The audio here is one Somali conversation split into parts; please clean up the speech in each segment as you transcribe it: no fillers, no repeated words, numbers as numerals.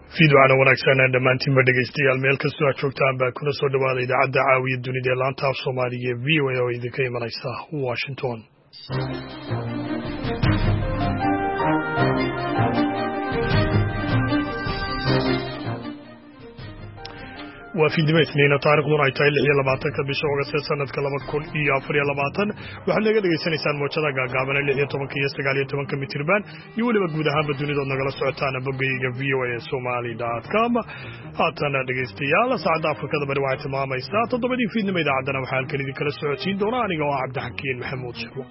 fiidwacana wanaagsan dhammaantiinba dhegaystayaal meel kastoo aad joogtaan baa kuna soo dhawaada idaacadda caawiya dunida ee laanta af soomaaliga ee v o a oo idinka imanaysa washington. waa fiidnimo isniina taariikhduna ay tahay 26 bisha August sanadka 2024 waxaad naga dhageysanaysaan moojada gaagaaban 16 iyo 19 mitirban iyo waliba guud ahaanba dunida nagala socotaan bogayga voasomali.com. haatana dhegeystayaal saacada Afrikada bari waxay tilmaamaysaa 7 fiidnimo idaacadana waxaan halkan idin kala socodsiin doonaa aniga oo Cabdixakiin Maxamuud Shirwo.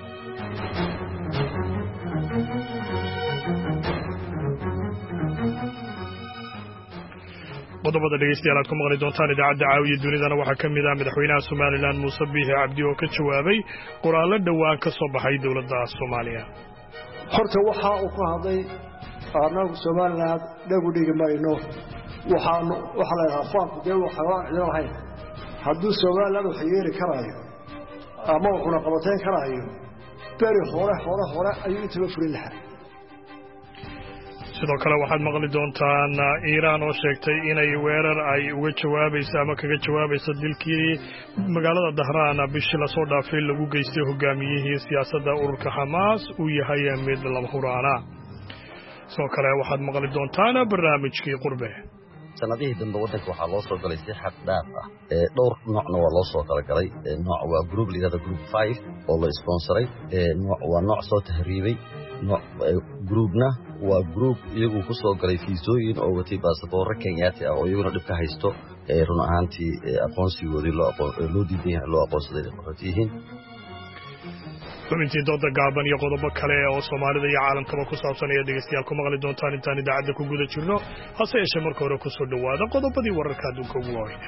qodobada dhegeystayaal aad ku maqli doontaan idaacadda caawiya dunidana waxaa ka mid ah madaxweynaha Somaliland Muuse Biixi Cabdi oo ka jawaabay qoraallo dhowaan ka soo baxay dowladda Soomaaliya. horta waxa uu ku hadlay anagu Somaliland dhagu dhigi mayno waxa la yiraahdaa dee waxa aan leeyahay hadduu Somaliland wax yeeri karaayo ama wuxuu qabateen karaayo bari hore ayuu inta furin lahaa. sidoo kale waxaad maqli doontaan Iiraan oo sheegtay inay weerar ay uga jawaabayso ama kaga jawaabayso dilkii magaalada Dahraan bishii la soo dhaafay lagu geystay hogaamiyihii siyaasadda ururka Hamas uu yahay mid lama huraana. sidoo kale waxaad maqli doontaan barnaamijkii qurbe. sanadihii dambe wadanka waxaa loo soo galay si xad dhaaf ah dhowr noocna waa loo soo talagalay. nooc waa group lidada group 5 oo la sponsoray, nooc waa nooc soo tahriibay, groupna waa group iyagu ku soo galay fiisooyin oo watay baasaboorka Kenyaati ah oo iyaguna dhib ka haysto run ahaantii aqoonsigoodii loo diiday loo aqoonsaday qaxootiyiin. xubintii dooda gaaban iyo qodobo kale oo Soomaalida iyo caalamkaba ku saabsan ayaa dhegeystayaal ku maqli doontaan intaan idaacadda ku guda jirno. hase yeeshee marka hore ku soo dhawaada qodobadii wararka adduunka ugu waaweyn.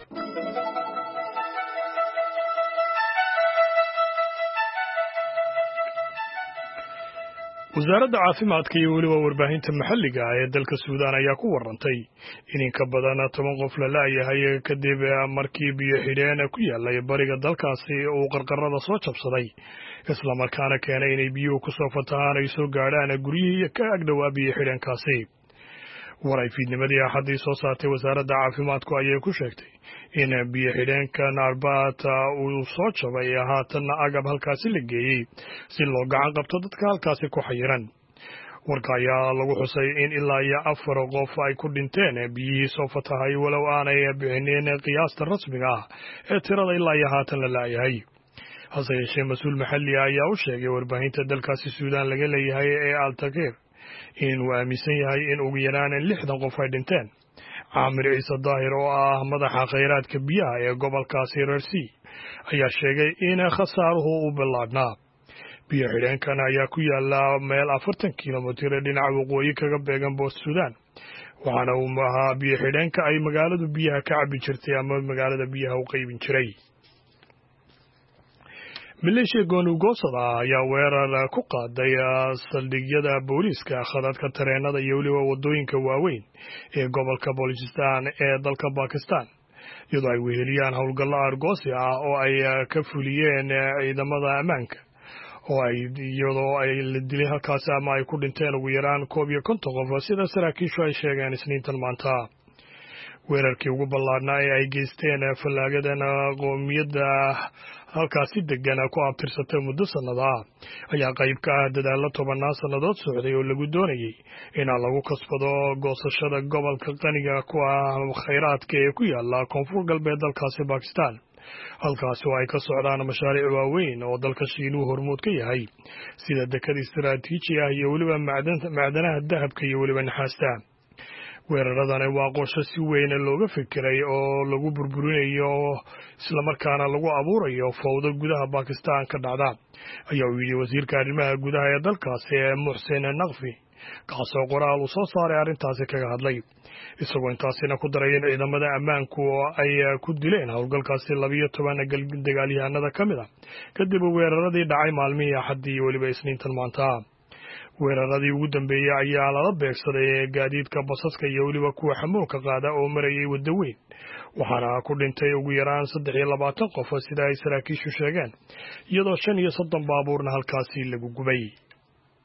wasaaradda caafimaadka iyo weliba warbaahinta maxalliga ah ee dalka Suudaan ayaa ku warantay in ka badan 10 qof la laayahay kadib markii biyo xidheen ku yaalay bariga dalkaasi uu qarqarada soo jabsaday isla markaana keenay inay biyuhu ku soo fatahaan ay soo gaadhaan guryihii ka agdhowaa biyo xidheenkaasi. waray fiidnimadii axadii soo saartay wasaaradda caafimaadku ayay ku sheegtay in biyo xidheenka Narbat uu soo jabay haatanna agab halkaasi la geeyey si loo gacan qabto dadka halkaasi ku xayiran. warka ayaa lagu xusay in ilaa iyo 4 qof ay ku dhinteen biyihii soo fatahay walow aanay bixinin qiyaasta rasmiga ah ee tirada ilaa iyo haatan la laayahay. hase yeeshee mas-uul maxalli ah ayaa u sheegay warbaahinta dalkaasi Suudaan laga leeyahay ee Al-Takeer inuu aaminsan yahay in ugu yaraan 60 qof ay dhinteen. Aamir Ciise Daahir oo ah madaxa kheyraadka biyaha ee gobolkaasi Rarsi ayaa sheegay in khasaaruhu uu bilaabnaa. biyo xidheenkan ayaa ku yaala meel 40 kiilomitir dhinaca waqooyi kaga beegan Boos Suudaan, waxaana uu ahaa biyo xidheenka ay magaaladu biyaha ka cabi jirtay ama magaalada biyaha u qaybin jiray. maleeshiya gooni-goosada ayaa weerar ku qaaday saldhigyada booliiska khadadka tareenada iyo weliba wadooyinka waaweyn ee gobolka Balochistan ee dalka Pakistan, iyadoo ay weheliyaan howlgallo argoosi ah oo ay ka fuliyeen ciidamada ammaanka iyadoo ay la dilay halkaasi ama ay ku dhinteen ugu yaraan 51 qof sida saraakiishu ay sheegeen Isniintan maanta. weerarkii ugu ballaadhnaa ee ay geysteen fallaagadan qoomiyadda halkaasi degan ku abtirsatay muddo sannada ayaa qayb ka ah dadaallo 10 sannadood socday oo lagu doonayay in lagu kasbado goosashada gobolka qaniga ku ah kheyraadka ee ku yaala koonfur galbeed dalkaasi Pakistan, halkaasi oo ay ka socdaan mashaariic waaweyn oo dalka Shiinuhu hormuud ka yahay sida dekad istiraatiiji ah iyo weliba macdanaha dahabka iyo weliba naxaasta. weeraradani waa qorshe si weyn looga fikiray oo lagu burburinayo isla markaana lagu abuurayo fowdo gudaha Pakistan ka dhacda, ayaa uu yidhi wasiirka arrimaha gudaha ee dalkaasi Muhsin Naqvi, kaasoo qoraal uu soo saaray arrintaasi kaga hadlay, isagoo intaasina ku daray in ciidamada ammaanku ay ku dileen howlgalkaasi 12 dagaalyahanada ka mid ah kadib weeraradii dhacay maalmihii Axaddii iyo weliba Isniintan maanta. weeraradii ugu dambeeyay ayaa lala beegsaday gaadiidka basaska iyo weliba kuwa xamuulka qaada oo marayay waddo weyn, waxaana ku dhintay ugu yaraan 23 qof sida ay saraakiishu sheegeen, iyadoo 35 baabuurna halkaasi lagu gubay.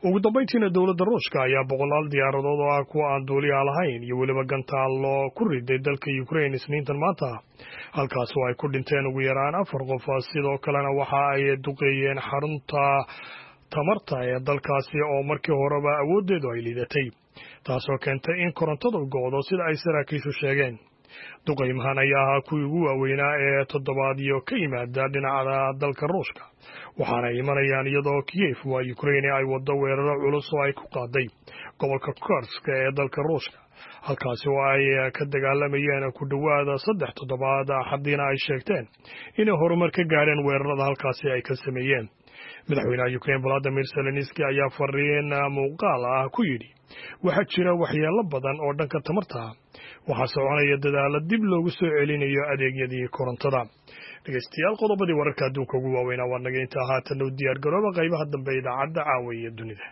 ugu dambayntiina dowladda ruushka ayaa boqolaal diyaaradood oo ah kuwa aan duuliyaha lahayn iyo weliba gantaallo ku riday dalka Ukraine isniintan maanta halkaas oo ay ku dhinteen ugu yaraan 4 qof sidoo kalena waxa ay duqeeyeen xarunta tamarta ee dalkaasi oo markii horeba awoodeedu ay liidatay taasoo keentay in korontadu go'do sida ay saraakiishu sheegeen duqeymahan ayaa ahaa kuwii ugu waaweynaa ee toddobaadyo ka yimaada dhinaca dalka ruushka waxaana imanayaan iyadoo Kiev waa Ukraine ay wado weeraro culus oo ay ku qaaday gobolka Kursk ee dalka ruushka halkaasi oo ay ka dagaalamayeen ku dhawaada 3 toddobaad xaddiina ay sheegteen inay horumar ka gaareen weerarada halkaasi ay ka sameeyeen madaxweynaha Ukraine Volodymyr Zelensky ayaa fariin muuqaal ah ku yidhi waxaa jira waxyeello badan oo dhanka tamarta waxaa soconaya dadaalo dib loogu soo celinayo adeegyadii korontada dhageystayaal qodobadii wararka adduunka ugu waaweynaa waa naga inta haatan u diyaar garooba qaybaha dambe idaacadda caawa iyo dunida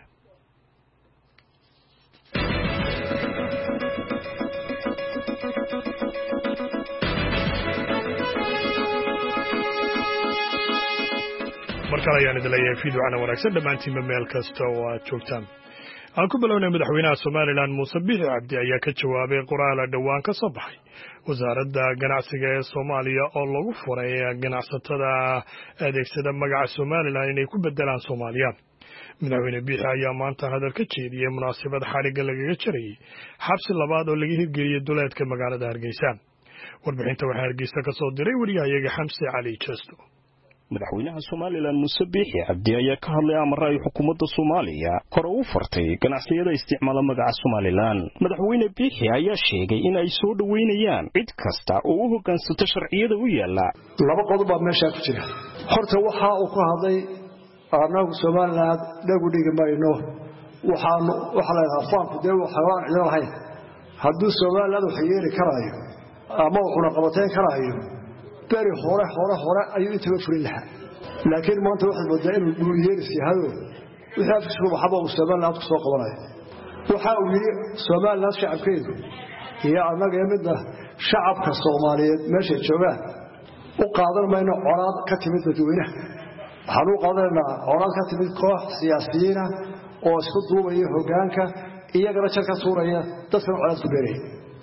markale ayaan idin leeyahay fiidwacana wanaagsan dhammaantiinba meel kasta oo aad joogtaan aan ku bilownay madaxweynaha Somaliland Muuse Biixi Cabdi ayaa ka jawaabay qoraal dhawaan ka soo baxay wasaaradda ganacsiga ee Soomaaliya oo lagu furay ganacsatada adeegsada magaca Somaliland inay ku bedelaan Soomaaliya madaxweyne Biixi ayaa maanta hadal ka jeediyay munaasabad xariga lagaga jaray xabsi labaad oo laga hirgeliyay duleedka magaalada Hargeysa warbixinta waxaa Hargeysa ka soo diray wariyahayaga Xamse Cali Jesto madaxweynaha Somaliland Muuse Biixi Cabdi ayaa ka hadlay amar ay xukuumadda Soomaaliya hore u fartay ganacsiyada isticmaala magaca Somaliland madaxweyne Biixi ayaa sheegay in ay soo dhaweynayaan cid kasta oo u hoggaansato sharciyada u yaala laba qodob baa meesha ku jira horta waxa uu ku hadlay anagu Somaliland dhagu dhigi mayno waxa la yiraahdaa faanku dee waxaan ciidan lahayn hadduu Somaliland wax yeeli karaayo ama wuxuu qabateen karaayo bari hore ayuu inta furin lahaa laakiin maanta waxa moodaa inuu guuriyeersi hado waxa afkiisu waxba uu Somaliland ku soo qabanayo waxa uu yiri Somaliland shacabkeedu iyo anaga midna shacabka Soomaaliyeed meesha jooga u qaadan mayno colaad ka timid dadweynaha waxaan u qaadanaynaa colaad ka timid koox siyaasiyiin oo isku duubaya hoggaanka iyagana jarka suuraya dadka colaad ku beeray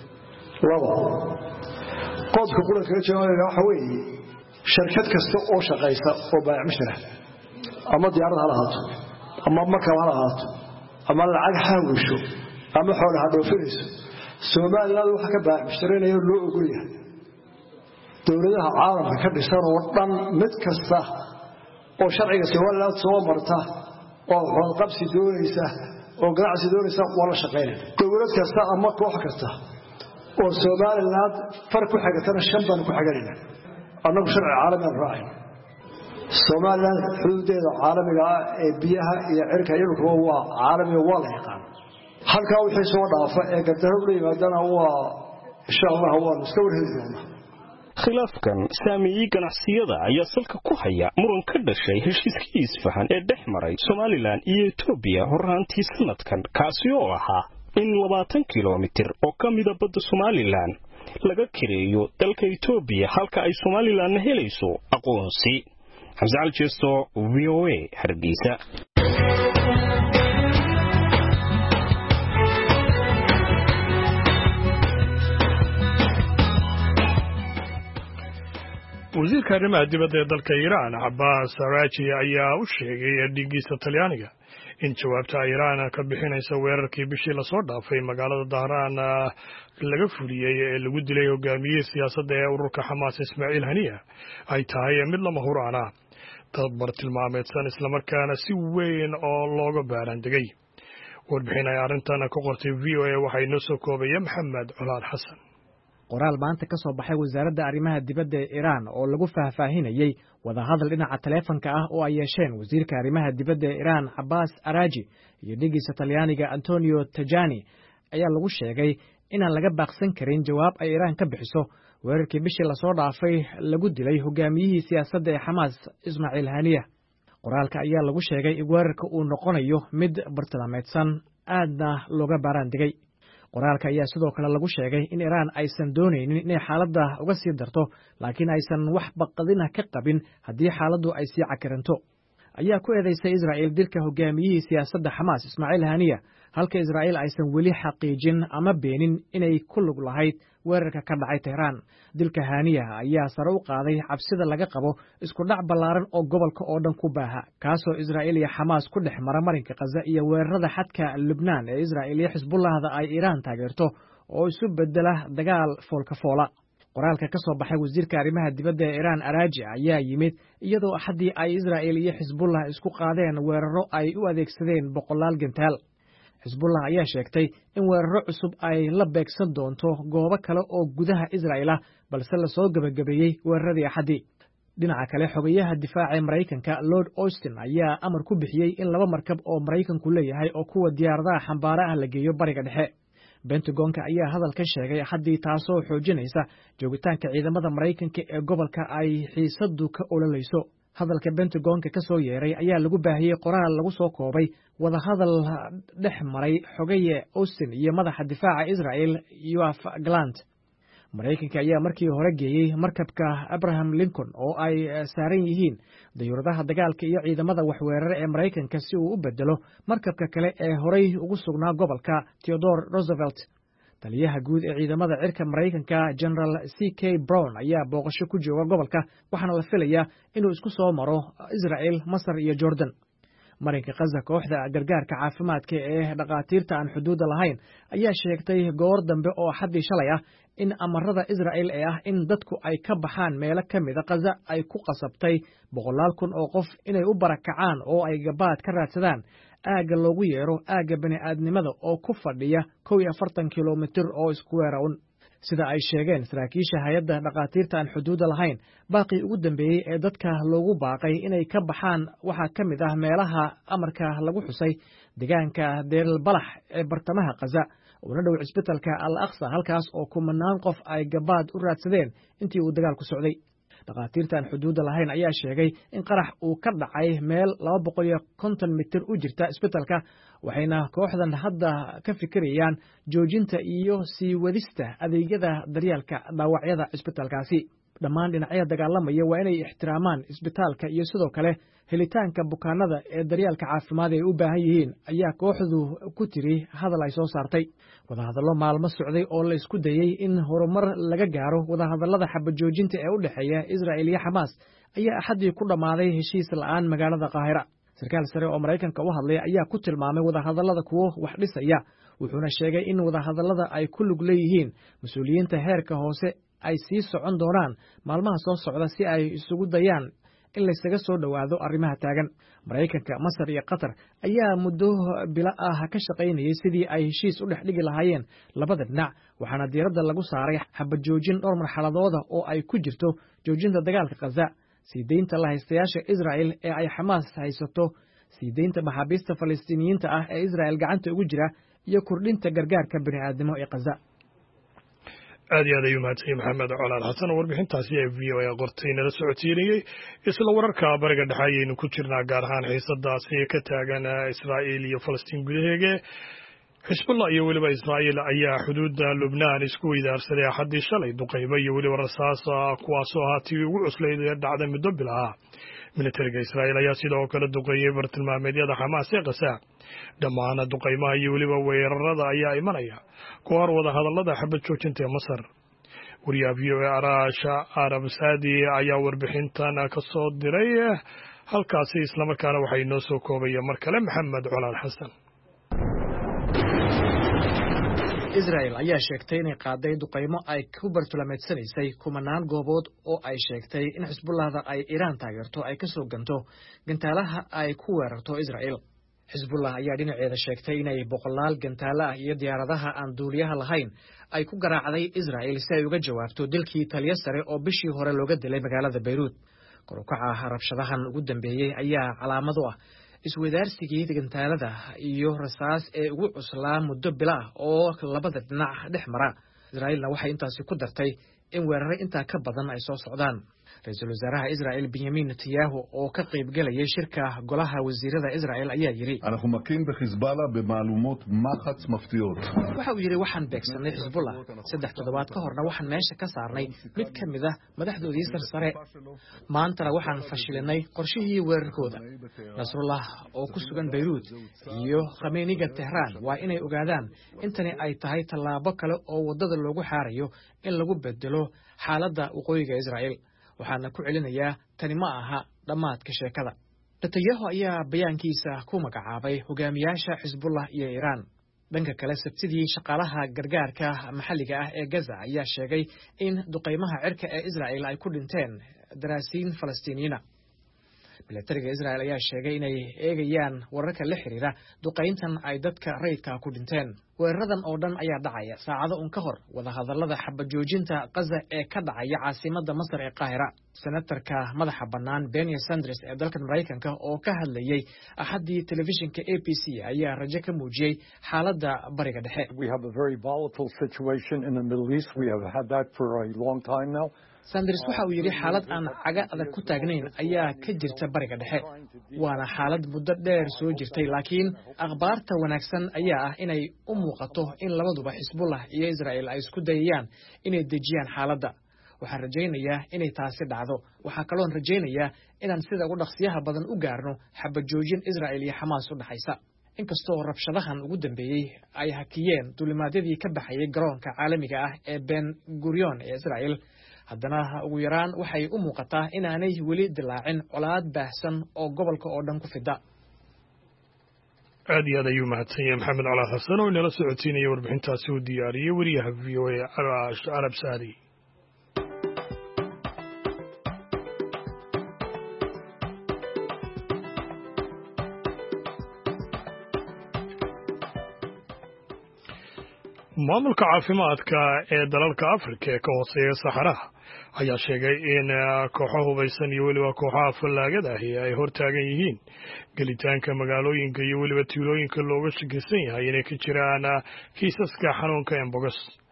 qodka quranka jawaabaya waxa weeye shirkad kasta oo shaqeysa oo baayac mushara ama diyaarad hala haato ama marka hala haato ama lacag hawsho ama xoolaha dhoofinayso Soomaaliland waxa ka baayac mushareenayo loo ogol yahay dawladaha caalamka ka dhisan oo dhan mid kasta oo sharciga Soomaaliland soo marta oo xoolo qabsi doonaysa oo ganacsi doonaysa wala shaqeynaya dawlad kasta ama koox kasta oo Somaliland farq ku xigtana shanban ku xigayna annagu sharci caalami ah raacay Somaliland xuduudeeda caalamiga ah ee biyaha iyo cirka iyo dhulka waa caalami waa la yaqaan halka wixii soo dhaafa ee gadaro u yimaadana waa insha Allah waa mustawir hidina khilaafkan saamiyay ganacsiyada ayaa salka ku haya muran ka dhashay heshiiskii isfahan ee dhexmaray Somaliland iyo Ethiopia horaantii sanadkan kaasi oo ahaa in 20 kilomitir oo ka mid ah badda Somaliland laga kireeyo dalka Ethiopia halka ay Somaliland helayso aqoonsi Xamse Cali Jesto VOA Hargeysa wasiirka arrimaha dibadda ee dalka Iran Abbas Araghchi ayaa u sheegay dhigiisa Talyaaniga in jawaabta Iran ka bixinaysa weerarkii bishii la soo dhaafay magaalada Dahraan laga fuliyay ee lagu dilay hogaamiyihii siyaasadda ee ururka Hamas Ismaaciil Haniya ay tahay mid lama huraan ah tabar tilmaameedsan isla markaana si weyn oo looga baaran degay warbixin ay arrintan ka qortay VOA waxay noo soo koobaya Maxamed Culaad Xasan qoraal maanta ka soo baxay wasaaradda arrimaha dibadda ee Iran oo lagu faahfaahinayay wada hadal dhinaca taleefanka ah oo ay yeesheen wasiirka arrimaha dibadda ee Iran Abbas Araghchi iyo dhigiisa Talyaaniga Antonio Tajani ayaa lagu sheegay inaan laga baaqsan karin jawaab ay Iran ka bixiso weerarkii bishii la soo dhaafay lagu dilay hogaamiyihii siyaasadda ee Hamas Ismaaciil Haniya qoraalka ayaa lagu sheegay in weerarka uu noqonayo mid bartilmaameedsan aadna looga baaran degay qoraalka ayaa sidoo kale lagu sheegay in Iran aysan doonaynin inay xaaladda uga sii darto laakiin aysan wax baqadina ka qabin haddii xaaladdu ay sii cakaranto ayaa ku eedeysay Israa'iil dilka hogaamiyihii siyaasadda Xamaas Ismaaciil Haniya, halka Israa'iil aysan weli xaqiijin ama beenin inay ku lug lahayd weerarka ka dhacay Tehraan. Dilka Haniya ayaa sare u qaaday cabsida laga qabo isku dhac ballaaran oo gobolka oo dhan ku baaha, kaasoo Israa'iil iyo Xamaas ku dhex mara marinka Gaza iyo weerarada xadka Lubnaan ee Israa'iil iyo Xisbullahda ay Iiraan taageerto oo isu bedela dagaal foolka foola. Qoraalka ka soo baxay wasiirka arrimaha dibadda ee Iiraan Araaji ayaa yimid iyadoo axadii ay Israa'iil iyo Xisbullah isku qaadeen weeraro ay u adeegsadeen boqolaal gantaal. Xisbullah ayaa sheegtay in weeraro cusub ay la beegsan doonto goobo kale oo gudaha Israa'iil ah, balse la soo gabagabeeyey weeraradii axadii. Dhinaca kale, xogayaha difaaca ee Maraykanka Lord Austin ayaa amar ku bixiyey in 2 markab oo Maraykanku leeyahay oo kuwa diyaaradaha xambaara ah la geeyo Bariga Dhexe. Pentagonka ayaa hadalkan sheegay axadii, taasoo xoojinaysa joogitaanka ciidamada Maraykanka ee gobolka ay xiisadu ka ololayso. Hadalka Pentagonka ka soo yeeray ayaa lagu baahiyey qoraal lagu soo koobay wadahadal dhex maray xogaye Austin iyo madaxa difaaca Israa'iil Yoav Gallant. Maraykanka ayaa markii hore geeyey markabka Abraham Lincoln oo ay saaran yihiin dayuuradaha dagaalka iyo ciidamada waxweerare ee Maraykanka si uu u bedelo markabka kale ee horay ugu sugnaa gobolka Theodore Roosevelt. Taliyaha guud ee ciidamada cirka Maraykanka General C.K. Brown ayaa booqasho ku jooga gobolka, waxaana la filayaa inuu isku soo maro Israa'iil, Masar iyo Jordan. Marinka Gaza, kooxda gargaarka caafimaadka ee dhaqaatiirta aan xuduudda lahayn ayaa sheegtay goor dambe oo xaddii shalay ah in amarada Israa'iil ee ah in dadku ay ka baxaan meelo ka mid a Gaza ay ku qasabtay 100,000 oo qof inay u barakacaan oo ay gabaad ka raadsadaan aagga loogu yeero aagga bani'aadnimada oo ku fadhiya 41 kilomitir oo iskuweera un. Sida ay sheegeen saraakiisha hay'adda dhaqaatiirta aan xuduudda lahayn, baaqii ugu dambeeyey ee dadka loogu baaqay inay ka baxaan waxaa ka mid ah meelaha amarka lagu xusay deegaanka Deir el-Balax ee bartamaha Gaza, una dhow cisbitaalka Al-Aqsa, halkaas oo 10 qof ay gabaad u raadsadeen intii uu dagaalku socday. Dhaqaatiirta aan xuduudda lahayn ayaa sheegay in qarax uu ka dhacay meel 250 mitir u jirta isbitaalka, waxayna kooxdan hadda ka fikirayaan joojinta iyo sii wadista adeegyada daryeelka dhaawacyada isbitaalkaasi. Dhammaan dhinacyada dagaalamaya waa inay ixtiraamaan isbitaalka iyo sidoo kale helitaanka bukaanada ee daryeelka caafimaad ay u baahan yihiin, ayaa kooxdu ku tiri hadal ay soo saartay. Wadahadallo maalmo socday oo la isku dayey in horumar laga gaaro wadahadallada xabajoojinta ee u dhexeeya Israa'iil iyo Xamaas ayaa axadii ku dhammaaday heshiis la'aan magaalada Qaahira. Sarkaal sare oo Maraykanka u hadlay ayaa ku tilmaamay wadahadallada kuwo wax dhisaya, wuxuuna sheegay in wadahadallada ay ku lug leeyihiin mas'uuliyiinta heerka hoose ay sii socon doonaan maalmaha soo socda si ay isugu dayaan in la isaga soo dhowaado arrimaha taagan. Maraykanka, Masar iyo Qatar ayaa muddo bilo ah ka shaqaynayay sidii ay heshiis u dhex dhigi lahaayeen labada dhinac, waxaana diiradda lagu saaray xabajoojin dhowr marxaladooda oo ay ku jirto joojinta dagaalka Gaza, sii deynta la haystayaasha Israa'iil ee ay Xamaas haysato, sii deynta maxaabiista Falastiiniyiinta ah ee Israa'iil gacanta ugu jira, iyo kordhinta gargaarka bini'aadnimo ee Gaza. aad iyo aad ayuu mahadsan maxamed colaal xasan oo warbixintaasi ee v o a qortay nala socodsiinayey. Isla wararka bariga dhexe ayaynu ku jirnaa, gaar ahaan xiisadaasi ka taagan Israa'iil iyo Falastiin gudaheega. Xisbullah iyo weliba Israa'iil ayaa xuduudda Lubnaan isku weydaarsaday axadii shalay duqeymo iyo weliba rasaas, kuwaasoo haatii ugu cuslayd ee dhacda muddo bil ah. Militariga Israa'iil ayaa sidoo kale duqeeyey bartilmaameedyada Xamaas ee Gaza. Dhammaan duqeymaha iyo weliba weerarada ayaa imanaya ka hor wadahadallada xabad joojinta ee Masar. Wariyaha v o a Araasha Arab Saadi ayaa warbixintan ka soo diray halkaasi, islamarkaana waxay noo soo koobaya mar kale Maxamed Colaal Xasan. Israa'iil ayaa sheegtay inay qaaday duqeymo ay ku bartilmaameedsanaysay 10 goobood oo ay sheegtay in Xisbullahda ay Iiraan taageerto ay ka soo ganto gantaalaha ay ku weerarto Israa'iil. Xisbullah ayaa dhinaceeda sheegtay inay 100 gantaalo ah iyo diyaaradaha aan duuliyaha lahayn ay ku garaacday Israa'iil si ay uga jawaabto dilkii taliye sare oo bishii hore looga dilay magaalada Beirut. Kor u kaca rabshadahan ugu dambeeyey ayaa calaamad u ah isweydaarsigii gantaalada iyo rasaas ee ugu cuslaa muddo bilo ah oo labada dhinac dhex mara. Israa'iilna waxay intaasi ku dartay in weeraro intaa ka badan ay soo socdaan. ra-iisul wasaaraha Israel Benjamin Netanyahu oo ka qayb galay shirka golaha wasiirada Israel ayaa yiri אנחנו מכים בחיזבאללה במעלומות מחץ מפתיעות. waxa uu yiri waxaan beegsanay Hezbollah 3 toddobaad ka horna waxaan meesha ka saarnay mid ka mid ah madaxdoodii sarsare maantana waxaan fashilinay qorshihii weerarkooda Nasrullah oo ku sugan Beirut iyo Khameneiga Tehran waa inay ogaadaan intani ay tahay tallaabo kale oo wadada loogu xaarayo in lagu bedelo xaaladda waqooyiga Israel waxaana ku celinayaa tani ma aha dhamaadka sheekada Netanyahu ayaa bayaankiisa ku magacaabay hogaamiyaasha Hezbollah iyo Iran dhanka kale sabtidii shaqaalaha gargaarka maxalliga ah ee Gaza ayaa sheegay in duqeymaha cirka ee Israel ay ku dhinteen daraasiin Falastiiniyiin militariga Israel ayaa sheegay inay eegayaan wararka la xiriira duqeyntan ay dadka rayidka ku dhinteen weeraradan oo dhan ayaa dhacaya saacado ka hor wada hadallada xabad joojinta Gaza ee ka dhacaya caasimadda Masar ee Qaahira senatarka madaxa bannaan Bernie Sanders ee dalka Mareykanka oo ka hadlayay axadii telefishinka ABC ayaa rajo ka muujiyay xaaladda bariga dhexe We have a very volatile situation in the Middle East. We have had that for a long time now. Sanders waxa uu yiri xaalad aan caga adag ku taagnayn ayaa ka jirta bariga dhexe waana xaalad muddo dheer soo jirtay laakiin akhbaarta wanaagsan ayaa ah inay u muuqato in labaduba Hezbollah iyo Israel ay isku dayayaan inay dejiyaan xaaladda waxaan rajaynayaa inay taasi dhacdo waxa kale oo rajaynayaa inaan sida ugu dhaqsiyaha badan u gaarno xabad joojin Israel iyo Hamas u dhaxaysa inkastoo rabshadahan ugu dambeeyay ay hakiyeen dulimaadyadii ka baxayay garoonka caalamiga ah ee Ben Gurion ee Israel haddana ugu yaraan waxay u muuqataa inaanay weli dilaacin colaad baahsan oo gobolka oo dhan ku fida aad iyo aad ayuu mahadsan yahay maxamed calaad xasan oo inala socodsiinaya warbixintaasi uu diyaariyey wariyaha VOA Arab Saadi maamulka caafimaadka ee dalalka Afrika ee ka hooseeya Saxaraha ayaa sheegay in kooxo hubaysan iyo weliba kooxaha fallaagada ahi ay hortaagan yihiin gelitaanka magaalooyinka iyo weliba tuulooyinka looga shakisan yahay inay ka jiraan kiisaska xanuunka Mpox.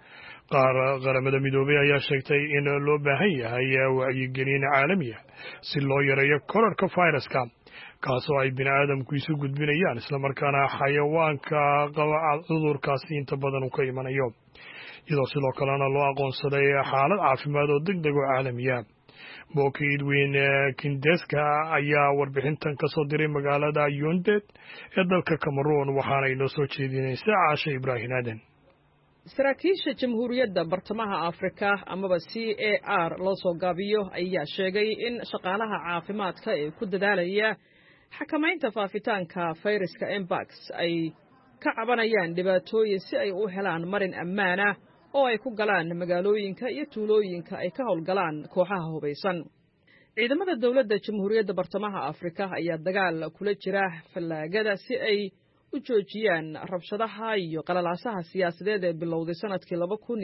Qaramada Midoobay ayaa sheegtay in loo baahan yahay wacyigelin caalami ah si loo yareeyo kororka fayraska kaasoo ay bini'aadamku isu gudbinayaan isla markaana xayawaanka qaba cudurkaasi inta badan uu ka imanayo iyadoo sidoo kalena loo aqoonsaday xaalad caafimaad oo degdeg oo caalami ah Boki Edwin Kindeska ayaa warbixintan ka soo diray magaalada Yaoundé ee dalka Cameroon waxaana inoo soo jeedinaysaa Caasha Ibraahin Aadan saraakiisha jamhuuriyadda bartamaha Afrika amaba CAR loo soo gaabiyo ayaa sheegay in shaqaalaha caafimaadka ee ku dadaalaya xakamaynta faafitaanka fayraska Mpox ay ka cabanayaan dhibaatooyin si ay u helaan marin ammaan ah oo ay ku galaan magaalooyinka iyo tuulooyinka ay ka howlgalaan kooxaha hubaysan ciidamada dawladda jamhuuriyadda bartamaha Afrika ayaa dagaal kula jira fallaagada si ay u joojiyaan rabshadaha iyo qalalaasaha siyaasadeed ee bilowday sanadkii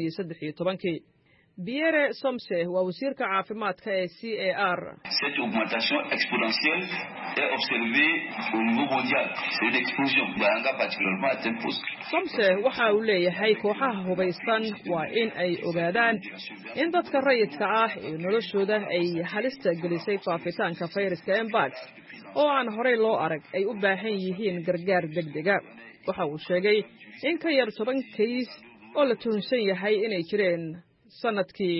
2013 Pierre Somse waa wasiirka caafimaadka ee CAR. Cette augmentation exponentielle est observée au niveau mondial. C'est une explosion. Uganda particulièrement atteint plus. Somse waxa uu leeyahay kooxaha hubaysan waa in ay ogaadaan in dadka rayidka ah ee noloshooda ay halista gelisay faafitaanka fayraska Mpox oo aan horey loo arag ay u baahan yihiin gargaar degdega. Waxa uu sheegay in ka yar 10 kiis oo la tuhunsan yahay inay jireen sanadkii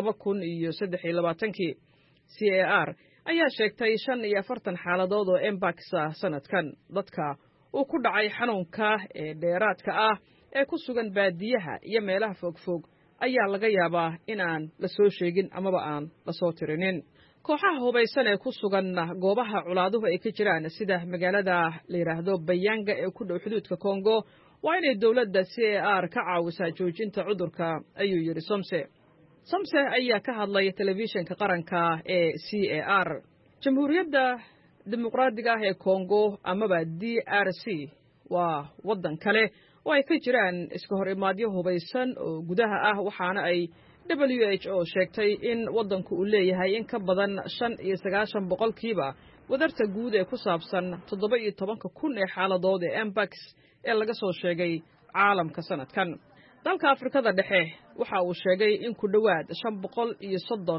2023 CAR ayaa sheegtay 45 xaaladood oo Mpox sanadkan dadka uu ku dhacay xanuunka ee dheeraadka ah ee ku sugan baadiyaha iyo meelaha fogfog ayaa laga yaabaa in aan la soo sheegin amaba aan la soo tirinin kooxaha hubaysan ee ku sugan goobaha culaaduhu ay ka jiraan sida magaalada la yiraahdo Bayanga ee ku dhow xuduudka Congo waa inay dawladda CAR ka caawisaa joojinta cudurka ayuu yiri Somse ayaa ka hadlay telefishinka qaranka ee CAR Jamhuuriyadda Dimuqraadiga ah ee Congo amaba DRC waa wadan kale oo ay ka jiraan iska hor imaadyo hubaysan oo gudaha ah waxaana ay WHO sheegtay in wadanku uu leeyahay in ka badan 95% wadarta guud ee ku saabsan 17,000 ee xaaladood ee Mpox ee laga soo sheegay caalamka sanadkan dalka Afrikada dhexe waxa uu sheegay in ku dhawaad 530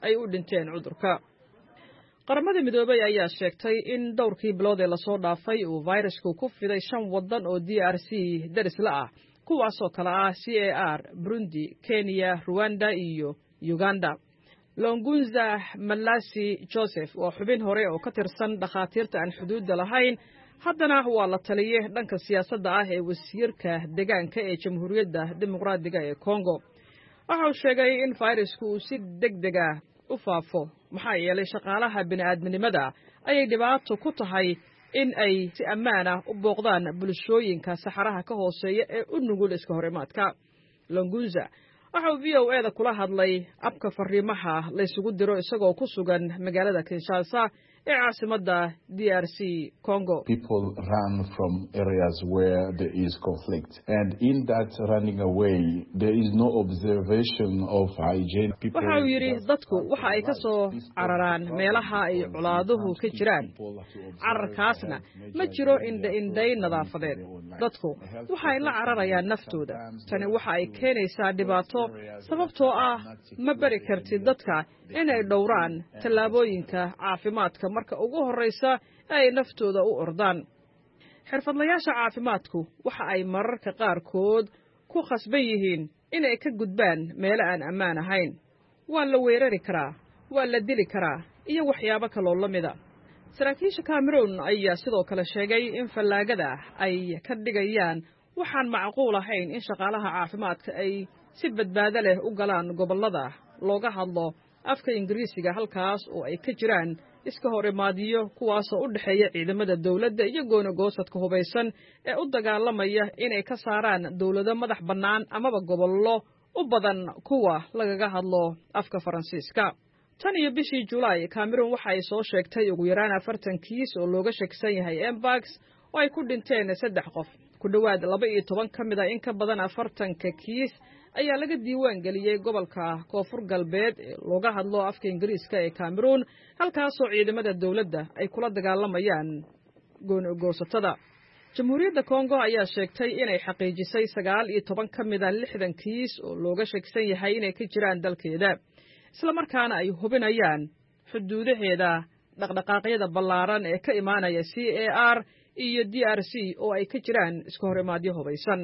ay u dhinteen cudurka. qaramada midoobay ayaa sheegtay in dhowrkii bilood ee lasoo dhaafay uu fayrasku ku fiday 5 waddan oo DRC darisla ah kuwaasoo kala ah CAR, Burundi, Kenya, Rwanda iyo Uganda. Longunza Malasi Joseph waa xubin hore oo ka tirsan dhakhaatiirta aan xuduudda lahayn haddana waa la taliyay dhanka siyaasadda ah ee wasiirka deegaanka ee Jamhuuriyadda Dimuqraadiga ee Congo. waxa uu sheegay in fayrasku uu si degdeg ah u faafo maxaa yeelay shaqaalaha bini'aadminimada ayay dhibaato ku tahay in ay si ammaan ah u booqdaan bulshooyinka saxaraha ka hooseeya ee u nugul iska horimaadka. Longunza waxa uu VOA-da kula hadlay abka fariimaha la isugu diro isagoo ku sugan magaalada Kinshasa ee caasimadda DRC Congo. People run from areas where there is conflict, and in that running away there is no observation of hygiene. waxa uu yidhi dadku waxa ay ka soo cararaan meelaha ay colaaduhu ka jiraan cararkaasna ma jiro indhay nadaafadeed dadku waxa ay la cararayaan naftooda tani waxa ay keenaysaa dhibaato sababtoo ah ma bari kartid dadka inay dhowraan tallaabooyinka caafimaadka marka ugu horreysa ay naftooda u ordaan. xirfadlayaasha caafimaadku waxa ay mararka qaarkood ku khasban yihiin inay ka gudbaan meelo aan ammaan ahayn. waa la weerari karaa, waa la dili karaa iyo waxyaabo kaloo la mida. saraakiisha Cameroon ayaa sidoo kale sheegay in fallaagada ay ka dhigayaan waxaan macquul ahayn in shaqaalaha caafimaadka ay si badbaado leh u galaan gobollada looga hadlo afka Ingiriisiga halkaas oo ay ka jiraan iska horimaadiyo kuwaasoo u dhexeeya ciidamada dawladda iyo goonagoosadka hubaysan ee u dagaalamaya inay ka saaraan dawlado madax bannaan amaba gobollo u badan kuwa lagaga hadlo afka Faransiiska. tan iyo bishii July Cameroon waxa ay soo sheegtay ugu yaraan 40 kiis oo looga shakisan yahay Mpox oo ay ku dhinteen 3 qof. ku dhawaad 12 ka mid ah in ka badan 40 kiis ayaa laga diiwaan geliyay gobolka Koonfur Galbeed ee looga hadlo afka Ingiriiska ee Cameroon halkaasoo ciidamada dawladda ay kula dagaalamayaan goonagoosatada. Jamhuuriyadda Congo ayaa sheegtay inay xaqiijisay 19 ka mid ah 60 kiis oo looga shakisan yahay inay ka jiraan dalkeeda isla markaana ay hubinayaan xuduudaheeda dhaqdhaqaaqyada ballaaran ee ka imaanaya CAR iyo DRC oo ay ka jiraan iska horimaadyo hubaysan.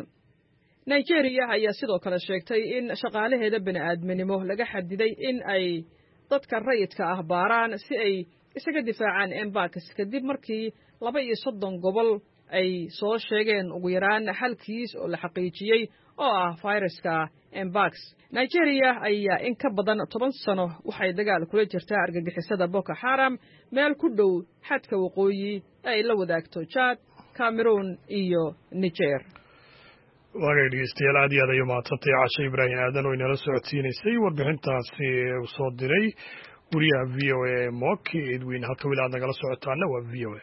Nigeria ayaa sidoo kale sheegtay in shaqaalaheeda bini'aadminimo laga xadiday in ay dadka rayidka ah baaraan si ay isaga difaacaan Mpox kadib markii 32 gobol ay soo sheegeen ugu yaraan 1 kiis oo la xaqiijiyay oo ah fayraska Mpox. Nigeria ayaa in ka badan 10 sano waxay dagaal kula jirtaa argagixisada Boko Haram meel ku dhow xadka waqooyi ay la wadaagto Chad, Cameroon iyo Niger. dhegeystayaal aad iyo aad ayuu mahadsantay Cashe Ibraahim Aadan oo inala socodsiinaysay warbixintaasi uu soo diray wariyaha VOA Moki Edwin halka weli aad nagala socotaana waa VOA.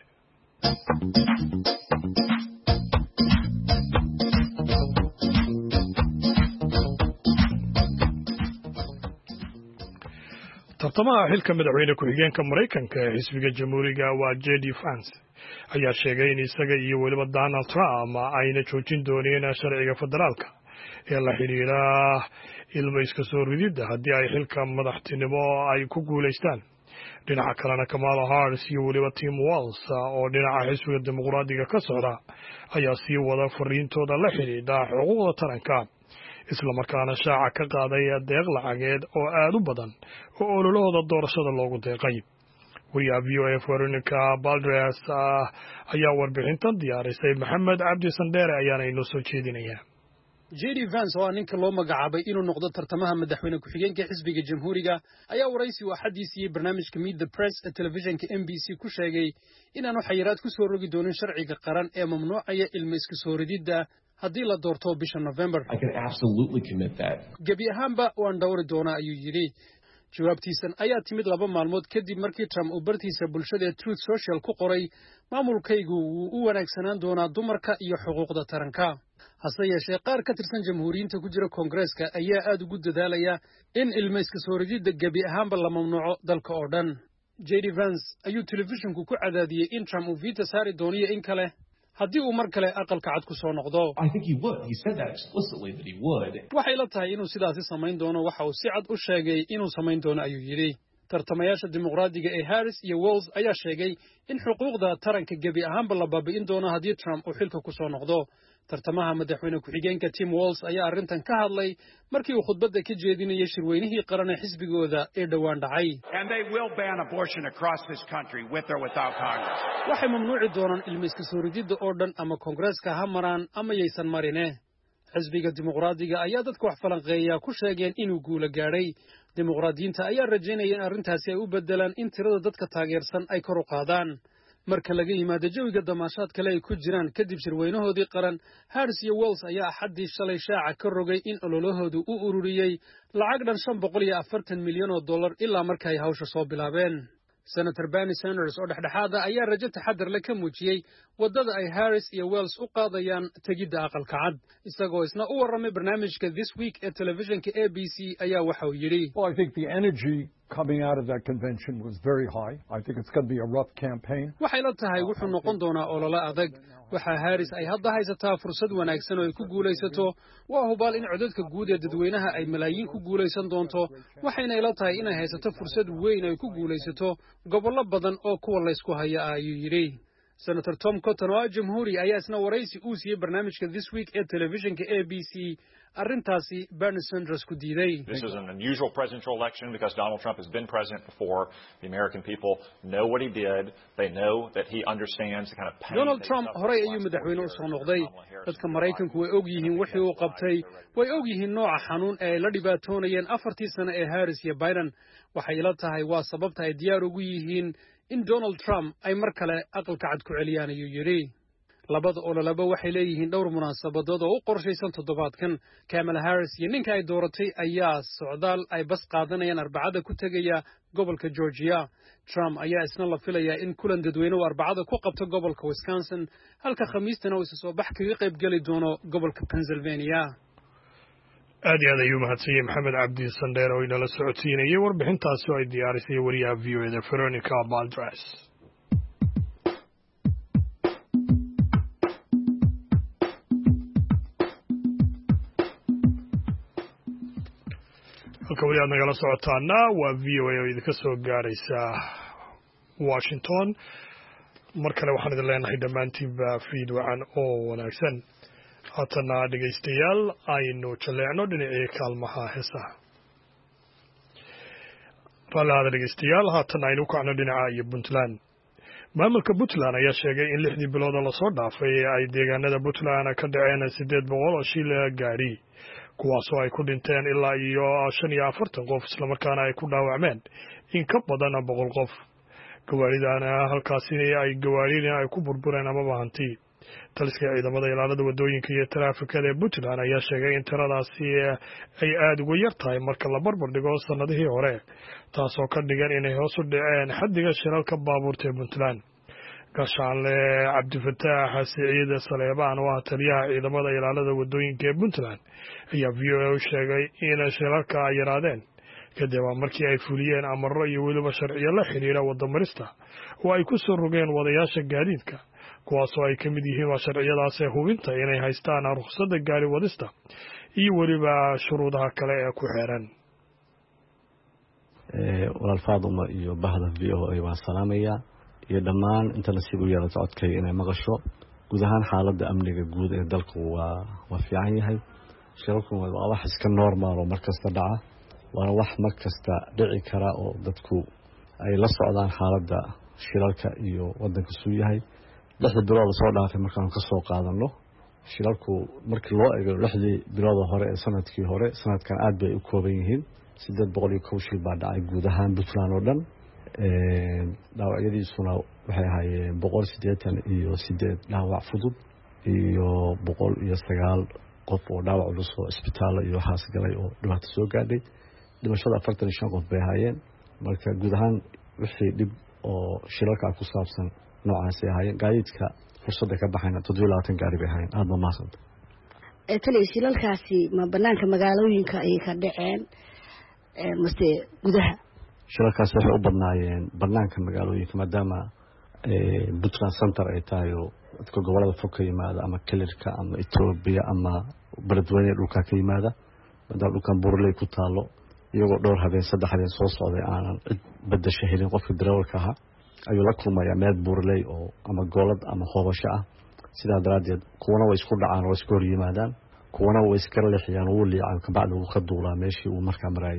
tartamaha xilka madaxweyne ku-xigeenka Mareykanka ee xisbiga Jamhuuriga waa JD Vance ayaa sheegay in isaga iyo weliba Donald Trump ayna joojin dooneen sharciga federaalka ee la xiriira ilmo iska soo ridida haddii ay xilka madaxtinimo ay ku guuleystaan. dhinaca kalena Kamala Harris iyo weliba Tim Walz oo dhinaca xisbiga dimuqraadiga ka socda ayaa sii wada fariintooda la xiriira xuquuqda taranka isla markaana shaaca ka qaaday deeq lacageed oo aad u badan oo ololahooda doorashada loogu deeqay. wariyaha VOA Veronica Balderas ayaa warbixintan diyaarisay. Maxamed Cabdi Sandheere ayaana inoo soo jeedinaya. JD Vance oo ninka loo magacaabay inuu noqdo tartamaha madaxweyne ku-xigeenka xisbiga Jamhuuriga ayaa waraysi uu xadiisiyay barnaamijka Meet the Press ee telefishinka NBC ku sheegay inaanu xayiraad ku soo rogi doonin sharciga qaran ee mamnuucaya ilmo iska soo ridida haddii la doorto bisha November. gebi ahaanba waan dhowri doonaa ayuu yidhi. jawaabtiisan ayaa timid 2 maalmood kadib markii Trump uu bartiisa bulshada Truth Social ku qoray maamulkaygu wuu u wanaagsanaan doonaa dumarka iyo xuquuqda taranka. hase yeeshee qaar ka tirsan jamhuuriyiinta ku jira Koongareeska ayaa aad ugu dadaalaya in ilmo iska soo ridida gebi ahaanba la mamnuuco dalka oo dhan. JD Vance ayuu telefishinku ku cadaadiyey in Trump uu veto saari doonayo in kale haddii uu mar kale aqalka cad ku soo noqdo. waxay la tahay inuu sidaasi samayn doono waxa uu si cad u sheegay inuu samayn doono ayuu yidhi. tartamayaasha dimuqraadiga ee Harris iyo Walz ayaa sheegay in xuquuqda taranka gebi ahaanba la baabi'in doono haddii Trump uu xilka ku soo noqdo. tartamaha madaxweyne ku-xigeenka Tim Walz ayaa arrintan ka hadlay markii uu khudbadda ka jeedinayay shirweynihii qaran ee xisbigooda ee dhowaan dhacay. waxay mamnuuci doonaan ilmayska soo rididda oo dhan ama koongareeska ha maraan ama yaysan marine. xisbiga dimuqraadiga ayaa dadka wax falanqeeya ku sheegeen inuu guulo gaadhay. dimuqraadiyiinta ayaa rajaynaya in arrintaasi ay u beddelaan in tirada dadka taageersan ay kor u qaadaan. marka laga yimaado jawiga damaashaad kale ay ku jiraan kadib shirweynahoodii qaran, Harris iyo Walz ayaa axaddii shalay shaaca ka rogay in ololahoodu u ururiyey lacag dhan $540 milyan ilaa marka ay hawsha soo bilaabeen. Senator Bernie Sanders oo dhexdhexaada ayaa rajo taxadar leh ka muujiyey waddada ay Harris iyo Walz u qaadayaan tegidda aqalka cad. isagoo isna u warramay barnaamijka This Week ee telefishinka ABC ayaa waxa uu yidhi. Well, I think the energy coming out of that convention was very high. I think it's going to be a rough campaign. waxay la tahay wuxuu noqon doonaa olole adag. waxaa Harris ay hadda haysataa fursad wanaagsan oo ay ku guulaysato. waa hubaal in codadka guud ee dadweynaha ay malaayiin ku guulaysan doonto. waxayna ila tahay inay haysato fursad weyn ay ku guulaysato gobollo badan oo kuwa la isku haya ayuu yidhi. Senator Tom Cotton oo jamhuuri ayaa isna waraysi uu siiyey barnaamijka This Week ee telefishinka ABC arrintaasi Bernie Sanders ku diiday. This is an unusual presidential election because Donald Trump has been president before. The American people know what he did. They know that he understands the kind of pain. Donald Trump horey ayuu madaxweyne u soo noqday. dadka Maraykanku way og yihiin wixii uu qabtay. way og yihiin nooca xanuun ee la dhibaatoonayeen 4 sano ee Harris iyo Biden. waxay ila tahay waa sababta ay diyaar ugu yihiin in Donald Trump ay mar kale aqalka cad ku celiyaan ayuu yidhi. labada ololaba waxay leeyihiin dhowr munaasabadood oo u qorshaysan toddobaadkan. Kamala Harris iyo ninka ay dooratay ayaa socdaal ay bas qaadanayaan Arbacada ku tegaya gobolka Georgia. Trump ayaa isna la filayaa in kulan dadweyne uu Arbacada ku qabto gobolka Wisconsin, halka Khamiistana uu soo bax kaga qayb gali doono gobolka Pennsylvania. aad iyo aad ayuu mahadsanyahay maxamed cabdi sandheer oo inala socodsiinayay warbixintaasi oo ay diyaarisay wariyaha VOA Veronica Balderas. halka weli aad nagala socotaana waa VOA oo idinka soo gaaraysa Washington. mar kale waxaan idin leenahay dhammaantiinba fiid wacan oo wanaagsan. haatana dhegaystayaal aynu jaleecno dhinacii kaalmaha heesaha. raallihaada dhegaystayaal haatana aynu kacno dhinaca iyo Puntland. maamulka Puntland ayaa sheegay in 6 bilood oo lasoo dhaafay ay deegaanada Puntland ka dhaceen 800 oo shil gaari, kuwaasoo ay ku dhinteen ilaa iyo 45 qof islamarkaana ay ku dhaawacmeen in ka badan 100 qof. gawaaridaana halkaasi ay ku burbureen amaba hanti. taliska ciidamada ilaalada wadooyinka iyo taraafikada ee Puntland ayaa sheegay in tiradaasi ay aad uga yar tahay marka la barbar dhigo sanadihii hore, taasoo ka dhigan inay hoos u dhaceen xaddiga shilalka baabuurta ee Puntland. Gaashaanle Cabdifataax Siciid Saleebaan oo ah taliyaha ciidamada ilaalada wadooyinka ee Puntland ayaa VOA u sheegay in shilalka ay yaraadeen kadib markii ay fuliyeen amarro iyo weliba sharciyo la xiriira wadamarista oo ay ku soo rogeen wadayaasha gaadiidka, kuwaasoo ay ka mid yihiin sharciyadaas hubinta inay haystaan rukhsadda gaari wadista iyo weliba shuruudaha kale ee ku xeeran. walaal Faaduma iyo bahda VOA waan salaamayaa iyo dhammaan inta nasiib u yeelata codkay inay maqasho. guud ahaan xaaladda amniga guud ee dalku waa fiican yahay. shilalku waa wax iska normal oo markasta dhaca, waana wax markasta dhici kara oo dadku ay la socdaan xaaladda shilalka iyo wadanka suu yahay. 6 bilood soo dhaafay markaan ka soo qaadano shilalku markii loo eego 6 bilood hore ee sanadkii hore, sanadkan aad bay u kooban yihiin. 801 shil baa dhacay guud ahaan Puntland oo dhan. dhaawacyadiisuna waxay ahaayeen 188 dhaawac fudud iyo 109 qof oo dhaawac culus oo isbitaal iyo xaas galay oo dhibaato soo gaadhay. dhimashada 45 qof bay ahaayeen. marka guud ahaan wixii dhib oo shilalka ku saabsan noocaas ay ahaayeen. gaadiidka fursadda ka baxayna 27 gaari bay ahaayeen. aad ma maasanta taliya shilalkaasi ma banaanka magaalooyinka ay ka dhaceen mase gudaha? shilalkaasi waxay u badnaayeen banaanka magaalooyinka maadaama Puntland center ay tahay oo dadka gobolada fog ka yimaada ama Kilirka ama Ethiopia ama Beledweyne dhulka ka yimaada, maadaama dhulkan Buurley ku taalo iyagoo dhowr habeen 3 habeen soo socday aanan cid badasho helin qofka darawalka ahaa ayuu la kulmayaa meel buurley oo ama goolad ama hoobasho ah sidaa daraadeed kuwana way isku dhacaan oo isku hor yimaadaan kuwana way iska leexiyaan oo liicaan ka bacdi uu ka duulaa meeshii uu markaa marayay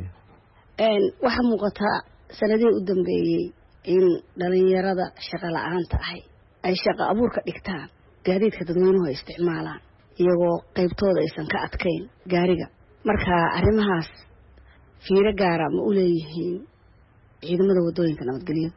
waxa muuqata sanadii u dambeeyay in dhalinyarada shaqo la'aanta ahay ay shaqo abuurka dhigtaan gaadiidka dadweynuhu ay isticmaalaan iyagoo qaybtooda aysan ka adkayn gaariga marka arrimahaas fiiro gaara ma u leeyihiin ciidamada wadooyinka nabadgelyo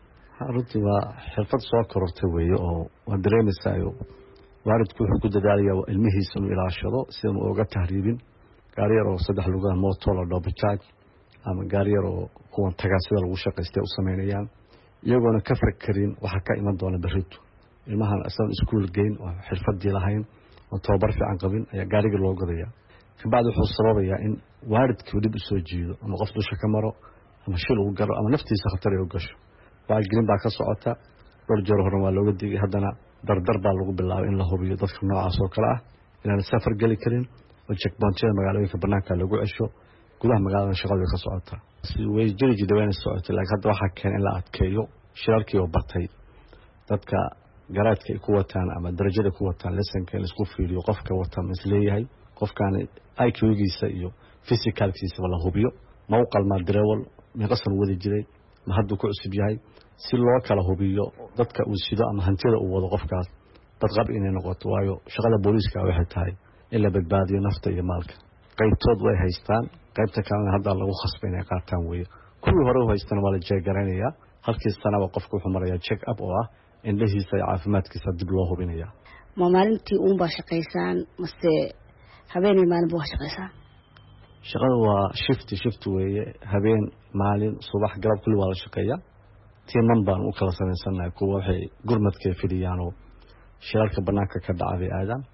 runtii waa xirfad soo korortay weeye oo waa dareemaysaa waalidku wuxuu ku dadaalayaa ilmihiisa inuu ilaashado si uu uga tahriibin gaari yar oo 3 lugaha mooto la dhoobajaaj ama gaari yar oo kuwan tagaasida lagu shaqaystay u sameynayaan iyagoona ka fakarin waxa ka iman doona berrito ilmahan asal iskuul geyn oo xirfadii lahayn oo tababar fiican qabin ayaa gaariga loo godayaa kabacdi wuxuu sababayaa in waalidku dib u soo jiido ama qof dusha ka maro ama shil uu galo ama naftiisa khatar ay u gasho wacyigelin baa ka socota dhowr jeer hore waa looga digay haddana dardar baa lagu bilaabay in la hubiyo dadka noocaas oo kale ah inaan safar geli karin oo checkpointyada magaalooyinka banaanka lagu cesho gudaha magaalada shaqada ka socota si way jiri daweyna socotay laakiin hadda waxaa keenay in la adkeeyo shirarkii oo batay dadka garaadka ay ku wataan ama darajada ku wataan lessanka la isku fiiriyo qofka wata misleeyahay qofkan IQ-giisa iyo physicalkiisa wala hubiyo ma u qalmaa darawal meeqasan wadi jiray ma haddu ku cusub yahay si loo kala hubiyo dadka uu sido ama hantida uu wado qofkaas badqab inay noqoto waayo shaqada booliska waxay tahay in la badbaadiyo nafta iyo maalka qaybtood way haystaan qaybta kalena hadda lagu khasbay inay qaataan weeye kuwii hore u haystaan waa la jeegaranayaa halkii sanaba qofku wuxuu marayaa check up oo ah in lehiisa iyo caafimaadkiisa dib loo hubinayaa ma maalintii uun baa shaqaysaan mase habeenii maalin baa shaqaysaan shaqada waa shift weeye habeen maalin subax galab kulli waa la shaqeeyaa tiiman baan u kala samaysanahay kuwa waxay gurmadka fidiyaan oo shirarka banaanka ka dhacay aadaan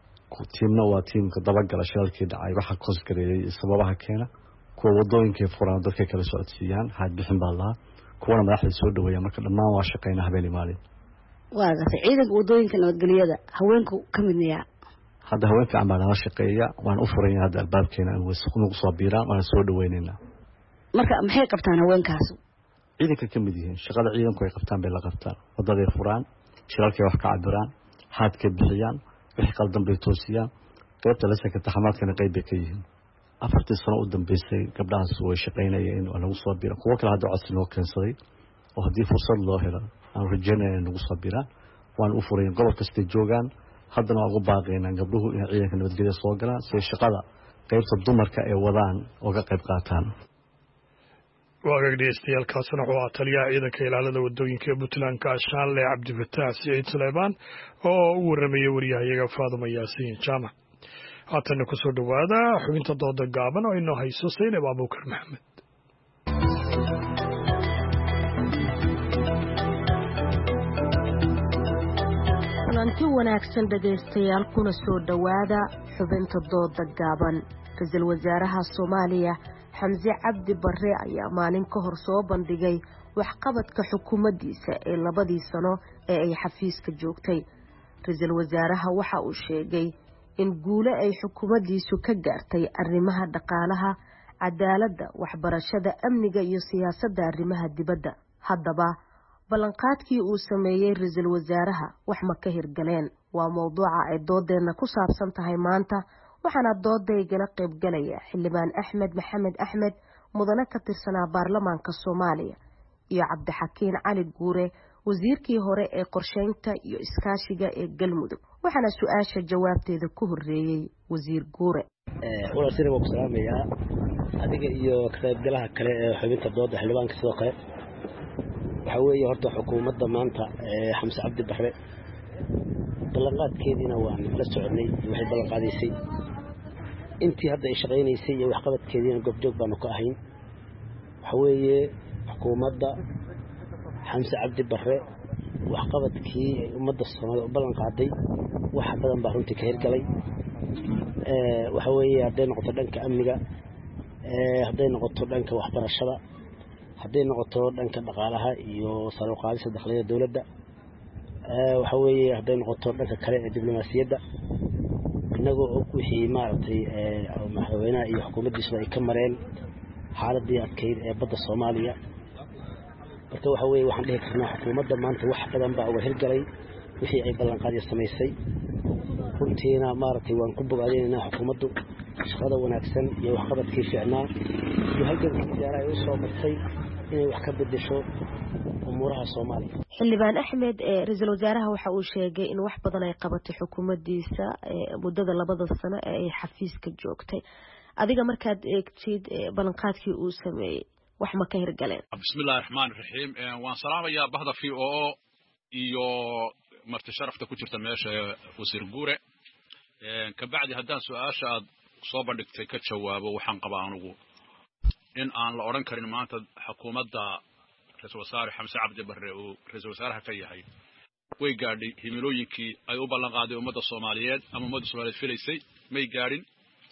tiimna waa tiimka dabagala shirarkii dhacay waxa koos gareeyay sababaha keena kuwa wadooyinka furaan dadka kala socodsiiyaan haad bixin baa lahaa kuwana madaxda soo dhaweeya marka dhammaan waa shaqeynaa habeen maalin waa gaasay ciidanka wadooyinka nabadgelyada haweenku ka midniyaa hadda haweenka amaana la shaqeeya waan u furaynaa hadda albaabkeena aan ugu soo biiraan waan soo dhaweynaynaa marka maxay qabtaan haweenkaas ciidanka ka mid yihiin shaqada ciidanku ay qabtaan bay la qabtaan wadaday furaan shirarkay wax ka cabiraan haadka bixiyaan wixii qaldan bay toosiyaan qaybta la shaqeeya taxamaadkana qayb bay ka yihiin 4 sano u dambeysay gabdhahaas way shaqeynayeen oo lagu soo biiro kuwa kale hadda codsi loo keensaday oo haddii fursad loo helo aan rajaynayno in lagu soo biiraan waan u furayn gobol kasta joogaan haddana waan ugu baaqaynaa gabdhuhu in ciidanka nabadgelyo soo galaan si shaqada qaybta dumarka ay wadaan oo ka qayb qaataan waagaag dhegeystayaaalkaasina wuxuu ahaa taliyaha ciidanka ilaalada wadooyinka ee Puntland Shaanle Cabdifataax Saciid Suleymaan oo u waramayay wariyahayaga Faaduma Yaasiin Jaamac haatan ku soo dhawaada xubinta dooda gaaban oo inoo hayso Saynab Abuukar Maxamed kulanti wanaagsan dhageystayaal kuna soo dhawaada xubinta dooda gaaban ra'iisul wasaaraha Soomaaliya Xamse Cabdi Barre ayaa maalin ka hor soo bandhigay waxqabadka xukuumaddiisa ee 2 sano ee ay xafiiska joogtay ra'iisul wasaaraha waxa uu sheegay in guule ay xukuumaddiisu ka gaartay arrimaha dhaqaalaha cadaaladda waxbarashada amniga iyo siyaasadda arrimaha dibadda haddaba ballanqaadkii uu sameeyay ra'iisul wasaaraha wax ma ka hirgaleen waa mowduuca ay doodeena ku saabsan tahay maanta waxaana doodaygala qayb galaya xildhibaan Axmed Maxamed Axmed mudane ka tirsanaa baarlamaanka Soomaaliya iyo Cabdixakiin Cali Guure wasiirkii hore ee qorsheynta iyo iskaashiga ee Galmudug waxaana su'aasha jawaabteeda ku horeeyay wasiir Guure walaasina waa ku salaamayaa adiga iyo qaybgalaha kale ee xubinta dooda xildhibaanka sidoo kale waxa weeye horta xukuumadda maanta Xamse Cabdi Barre ballanqaadkeedina waan la soconay waxay ballanqaadaysay intii hadda ay shaqeynaysay iyo waxqabadkeedina gobjoog baanu ka ahayn waxa weeye xukuumadda Xamse Cabdi Barre waxqabadkii ummadda Soomaaliya u ballanqaaday wax badan baa runtii ka hirgalay waxa weeye hadday noqoto dhanka amniga hadday noqoto dhanka waxbarashada hadday noqoto dhanka dhaqaalaha iyo sare u qaadista dakhliga dawladda waxa weeye hadday noqoto dhanka kale ee diblomaasiyadda inagoo wixii maaragtay madaxweynaha iyo xukuumaddiisa ay ka mareen xaaladii adkeyd ee badda Soomaaliya marka waxa weeye waxaan dhihi karnaa xukuumadda maanta wax badan baa uga hirgalay wixii ay ballan qaadi samaysay runtiina maartay waan ku bogaadeenaa xukuumaddu shaqada wanaagsan iyo wax qabadkii fiicnaa iyo halganka diyaar ay u soo martay inay wax ka bedesho umuraha Soomaaliya xildhibaan Axmed ra'iisul wasaaraha waxa uu sheegay in wax badan ay qabatay xukuumaddiisa muddada 2 sano ee ay xafiiska joogtay adiga markaad eegtid ballanqaadkii uu sameeyay wax ma ka hirgaleen bismillaahir rahmaanir rahiim waan salaamayaa bahda VOO iyo marti sharafta ku jirta meesha wasiir guure ka bacdi haddaan su'aasha aad soo bandhigtay ka jawaabo waxaan qabaa anugu in aan la oran karin maanta xukuumadda ra'iisul wasaare Xamse Cabdi Barre oo ra'iisul wasaaraha ka yahay way gaadhay himilooyinkii ay u ballan qaaday ummadda Soomaaliyeed ama ummadda Soomaaliyeed filaysay may gaadhin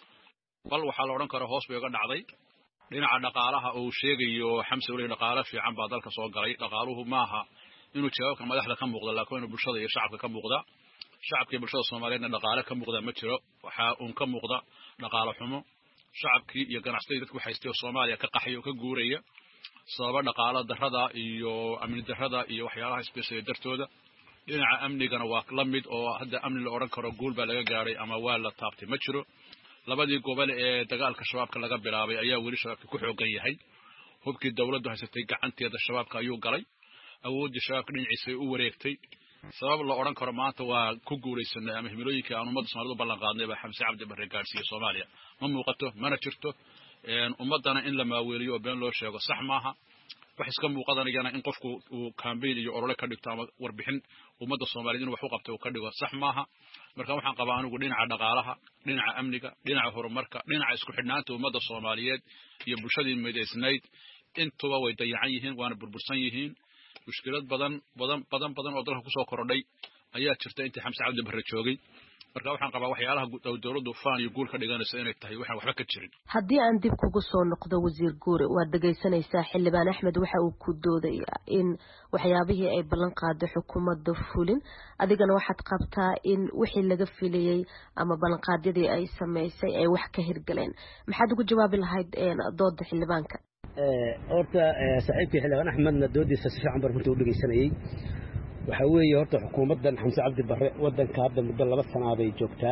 bal waxa la oran karaa hoos bay uga dhacday dhinaca dhaqaalaha oo sheegayo Xamse wali dhaqaale fiican baa dalka soo galay dhaqaaluhu maaha inuu jawaabka madaxda ka muuqdo laakiin inuu bulshada iyo shacabka ka muuqda shacabka iyo bulshada Soomaaliyeedna dhaqaale ka muuqda ma jiro waxa uu ka muuqda dhaqaale xumo shacabkii iyo ganacsatada dadku haystay Soomaaliya ka qaxay oo ka guuraya sabab dhaqaale darrada iyo amni darrada iyo waxyaalaha isbeeshay dartooda dhinaca amnigana waa la mid oo hadda amni la oran karo guul baa laga gaaray ama waa la taabtay ma jiro labadii gobol ee dagaalka shabaabka laga bilaabay ayaa weli shabaabka ku xoogan yahay hubkii dawladdu haysatay gacanteeda shabaabka ayuu galay awoodii shabaabka dhinaciisa u wareegtay sabab la oran karo maanta waa ku guuleysanay ama himilooyinkii aan ummadda Soomaaliyeed u ballan qaadnay baa Xamse Cabdi Barre gaarsiiyay Soomaaliya ma muuqato mana jirto ummadana in la maaweeliyo oo been loo sheego sax maaha wax iska muuqadanayana in qofku uu campaign iyo orole ka dhigto ama warbixin ummadda Soomaaliyeed in wax u qabto ka dhigo sax maaha marka waxaan qabaa anigu dhinaca dhaqaalaha dhinaca amniga dhinaca horumarka dhinaca isku xidhnaanta ummadda Soomaaliyeed iyo bulshadii mideysnayd intuba way dayacan yihiin waana burbursan yihiin mushkilad badan oo dalka ku soo korodhay ayaa jirta intii Xamse Cabdi Barre joogay marka waxaan qabaa waxyaalaha dawladdu faan iyo guul ka dhiganaysa inay tahay waxaan waxba ka jirin haddii aan dib kugu soo noqdo wasiir guure waad dhageysanaysaa xildhibaan Axmed waxa uu ku doodayaa in waxyaabihii ay ballan qaaday xukuumadda fulin adigana waxaad qabtaa in wixii laga filayay ama ballanqaadyadii ay sameysay ay wax ka hirgaleen maxaad ugu jawaabi lahayd dooda xildhibaanka horta saaxiibkii xildhibaan Axmedna doodiisa si fiican baan runtii u dhageysanayay waxa weeye horta xukuumaddan Xamse Cabdi Barre wadanka hadda muddo 2 sano bay joogtaa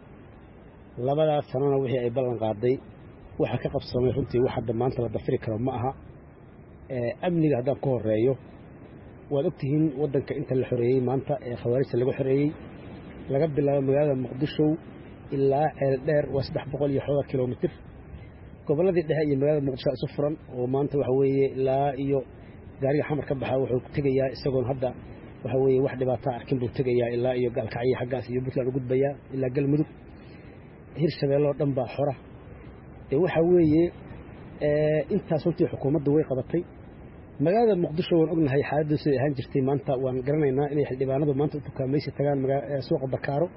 2 sanona wixii ay ballan qaaday waxa ka qabsamay runtii wax hadda maanta la dafiri karo ma aha amniga hadda ku horeeyo waad ogtihiin wadanka inta la xoreeyay maanta ee khawaarijta lagu xoreeyay laga bilaabo magaalada Muqdisho ilaa Ceeldheer waa 300 iyo xogaa kiiloomitir goboladii dhexe iyo magaalada Muqdisho isu furan oo maanta waxa weeye ilaa iyo gaariga xamar ka baxa wuxuu ku tagayaa isagoo hadda waxa weeye wax dhibaato arkin buu tagayaa ilaa iyo galkacyo xaggaas iyo Puntland u gudbaya ilaa Galmudug Hirshabeelle oo dhan baa xora waxa weeye intaas runtii xukuumaddu way qabatay magaalada Muqdisho waan ognahay xaaladdu sida ahaan jirtay maanta waan garanaynaa inay xildhibaanadu maanta u tukaamaysi tagaan suuqa Bakaaro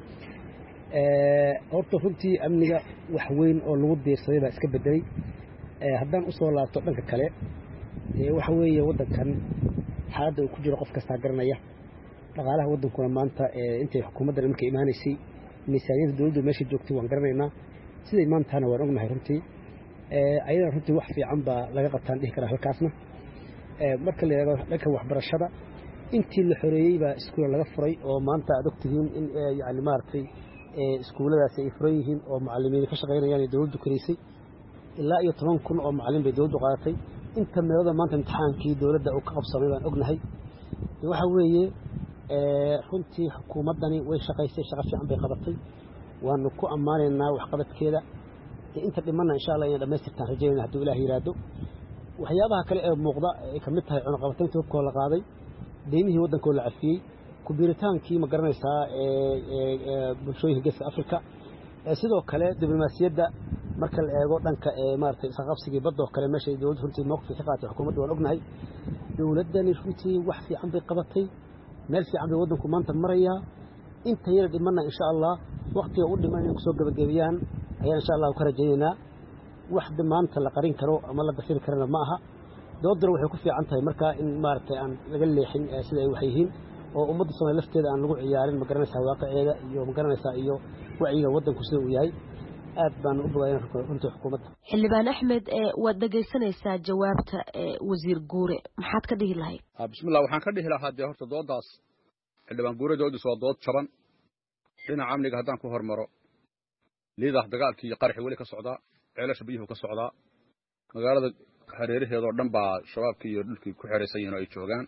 horta runtii amniga wax weyn oo lagu diirsaday baa iska bedelay haddaan u soo laabto dhanka kale waxa weeye wadankan xaaladda uu ku jiro qof kasta garanaya dhaqaalaha wadankuna maanta intay xukuumadda markay imaanaysay miisaaniyadda dawladdu meesha joogtay waan garanaynaa siday maantana waan ognahay runtii ayadana runtii wax fiican baa laga qabtaan dhihi karaa halkaasna marka la yiraahdo dhanka waxbarashada intii la xoreeyay baa iskuul laga furay oo maanta aad ogtihiin in yani maartay iskuuladaas ay furan yihiin oo macallimiin ka shaqeynayaan dawladdu kareysay ilaa iyo 10,000 oo macallin bay dawladdu qaadatay inta meelada maanta imtixaankii dawladda uu ka qabsamay baan ognahay waxa weeye runtii xukuumaddani way shaqaysay shaqo fiican bay qabatay waanu ku ammaanaynaa wax qabadkeeda inta dhimanna insha Allah inay dhameystirtaan rajaynaa haddii Ilaahay yiraahdo waxyaabaha kale ee muuqda ay kamid tahay cunaqabataynta hubkoo la qaaday deymihii waddankoo la cafiyey ku biiritaankii ma garanaysaa bulshooyinka geeska Afrika sidoo kale diblomaasiyadda marka la eego dhanka maartay isqabsigii badda oo kale meesha dawladdu runtii mowqif ka qaatay xukuumadda waan ognahay dawladdani runtii wax fiican bay qabatay meel fiican bay waddanku maanta maraya inta yar dhimanna insha Allah waqtiga u dhiman in soo gabagabiyaan ayaan insha Allah ka rajaynaynaa wax maanta la qarin karo ama la dafiri karana ma aha dawladdu waxay ku fiican tahay marka in maartay aan laga leexin sida ay wax yihiin oo ummadda Soomaaliyeed lafteeda aan lagu ciyaarin ma garanaysaa waaqaceeda iyo ma garanaysaa iyo wacyiga waddanku sida uu yahay aad baan u bogayn runtii xukuumadda. xildhibaan axmed waad dhegaysanaysaa jawaabta wasiir guure maxaad ka dhihi lahayd? bismillah waxaan ka dhihi lahaa dee horta doodaas xildhibaan guure doodiis waa dood jaban dhinaca amniga haddaan ku hormaro liidah dagaalkii iyo qaraxii weli ka socdaa ceelasha biyuhu ka socdaa magaalada hareeraheedoo dhan baa shabaabkii iyo dhulkii ku xeraysan yihiin oo ay joogaan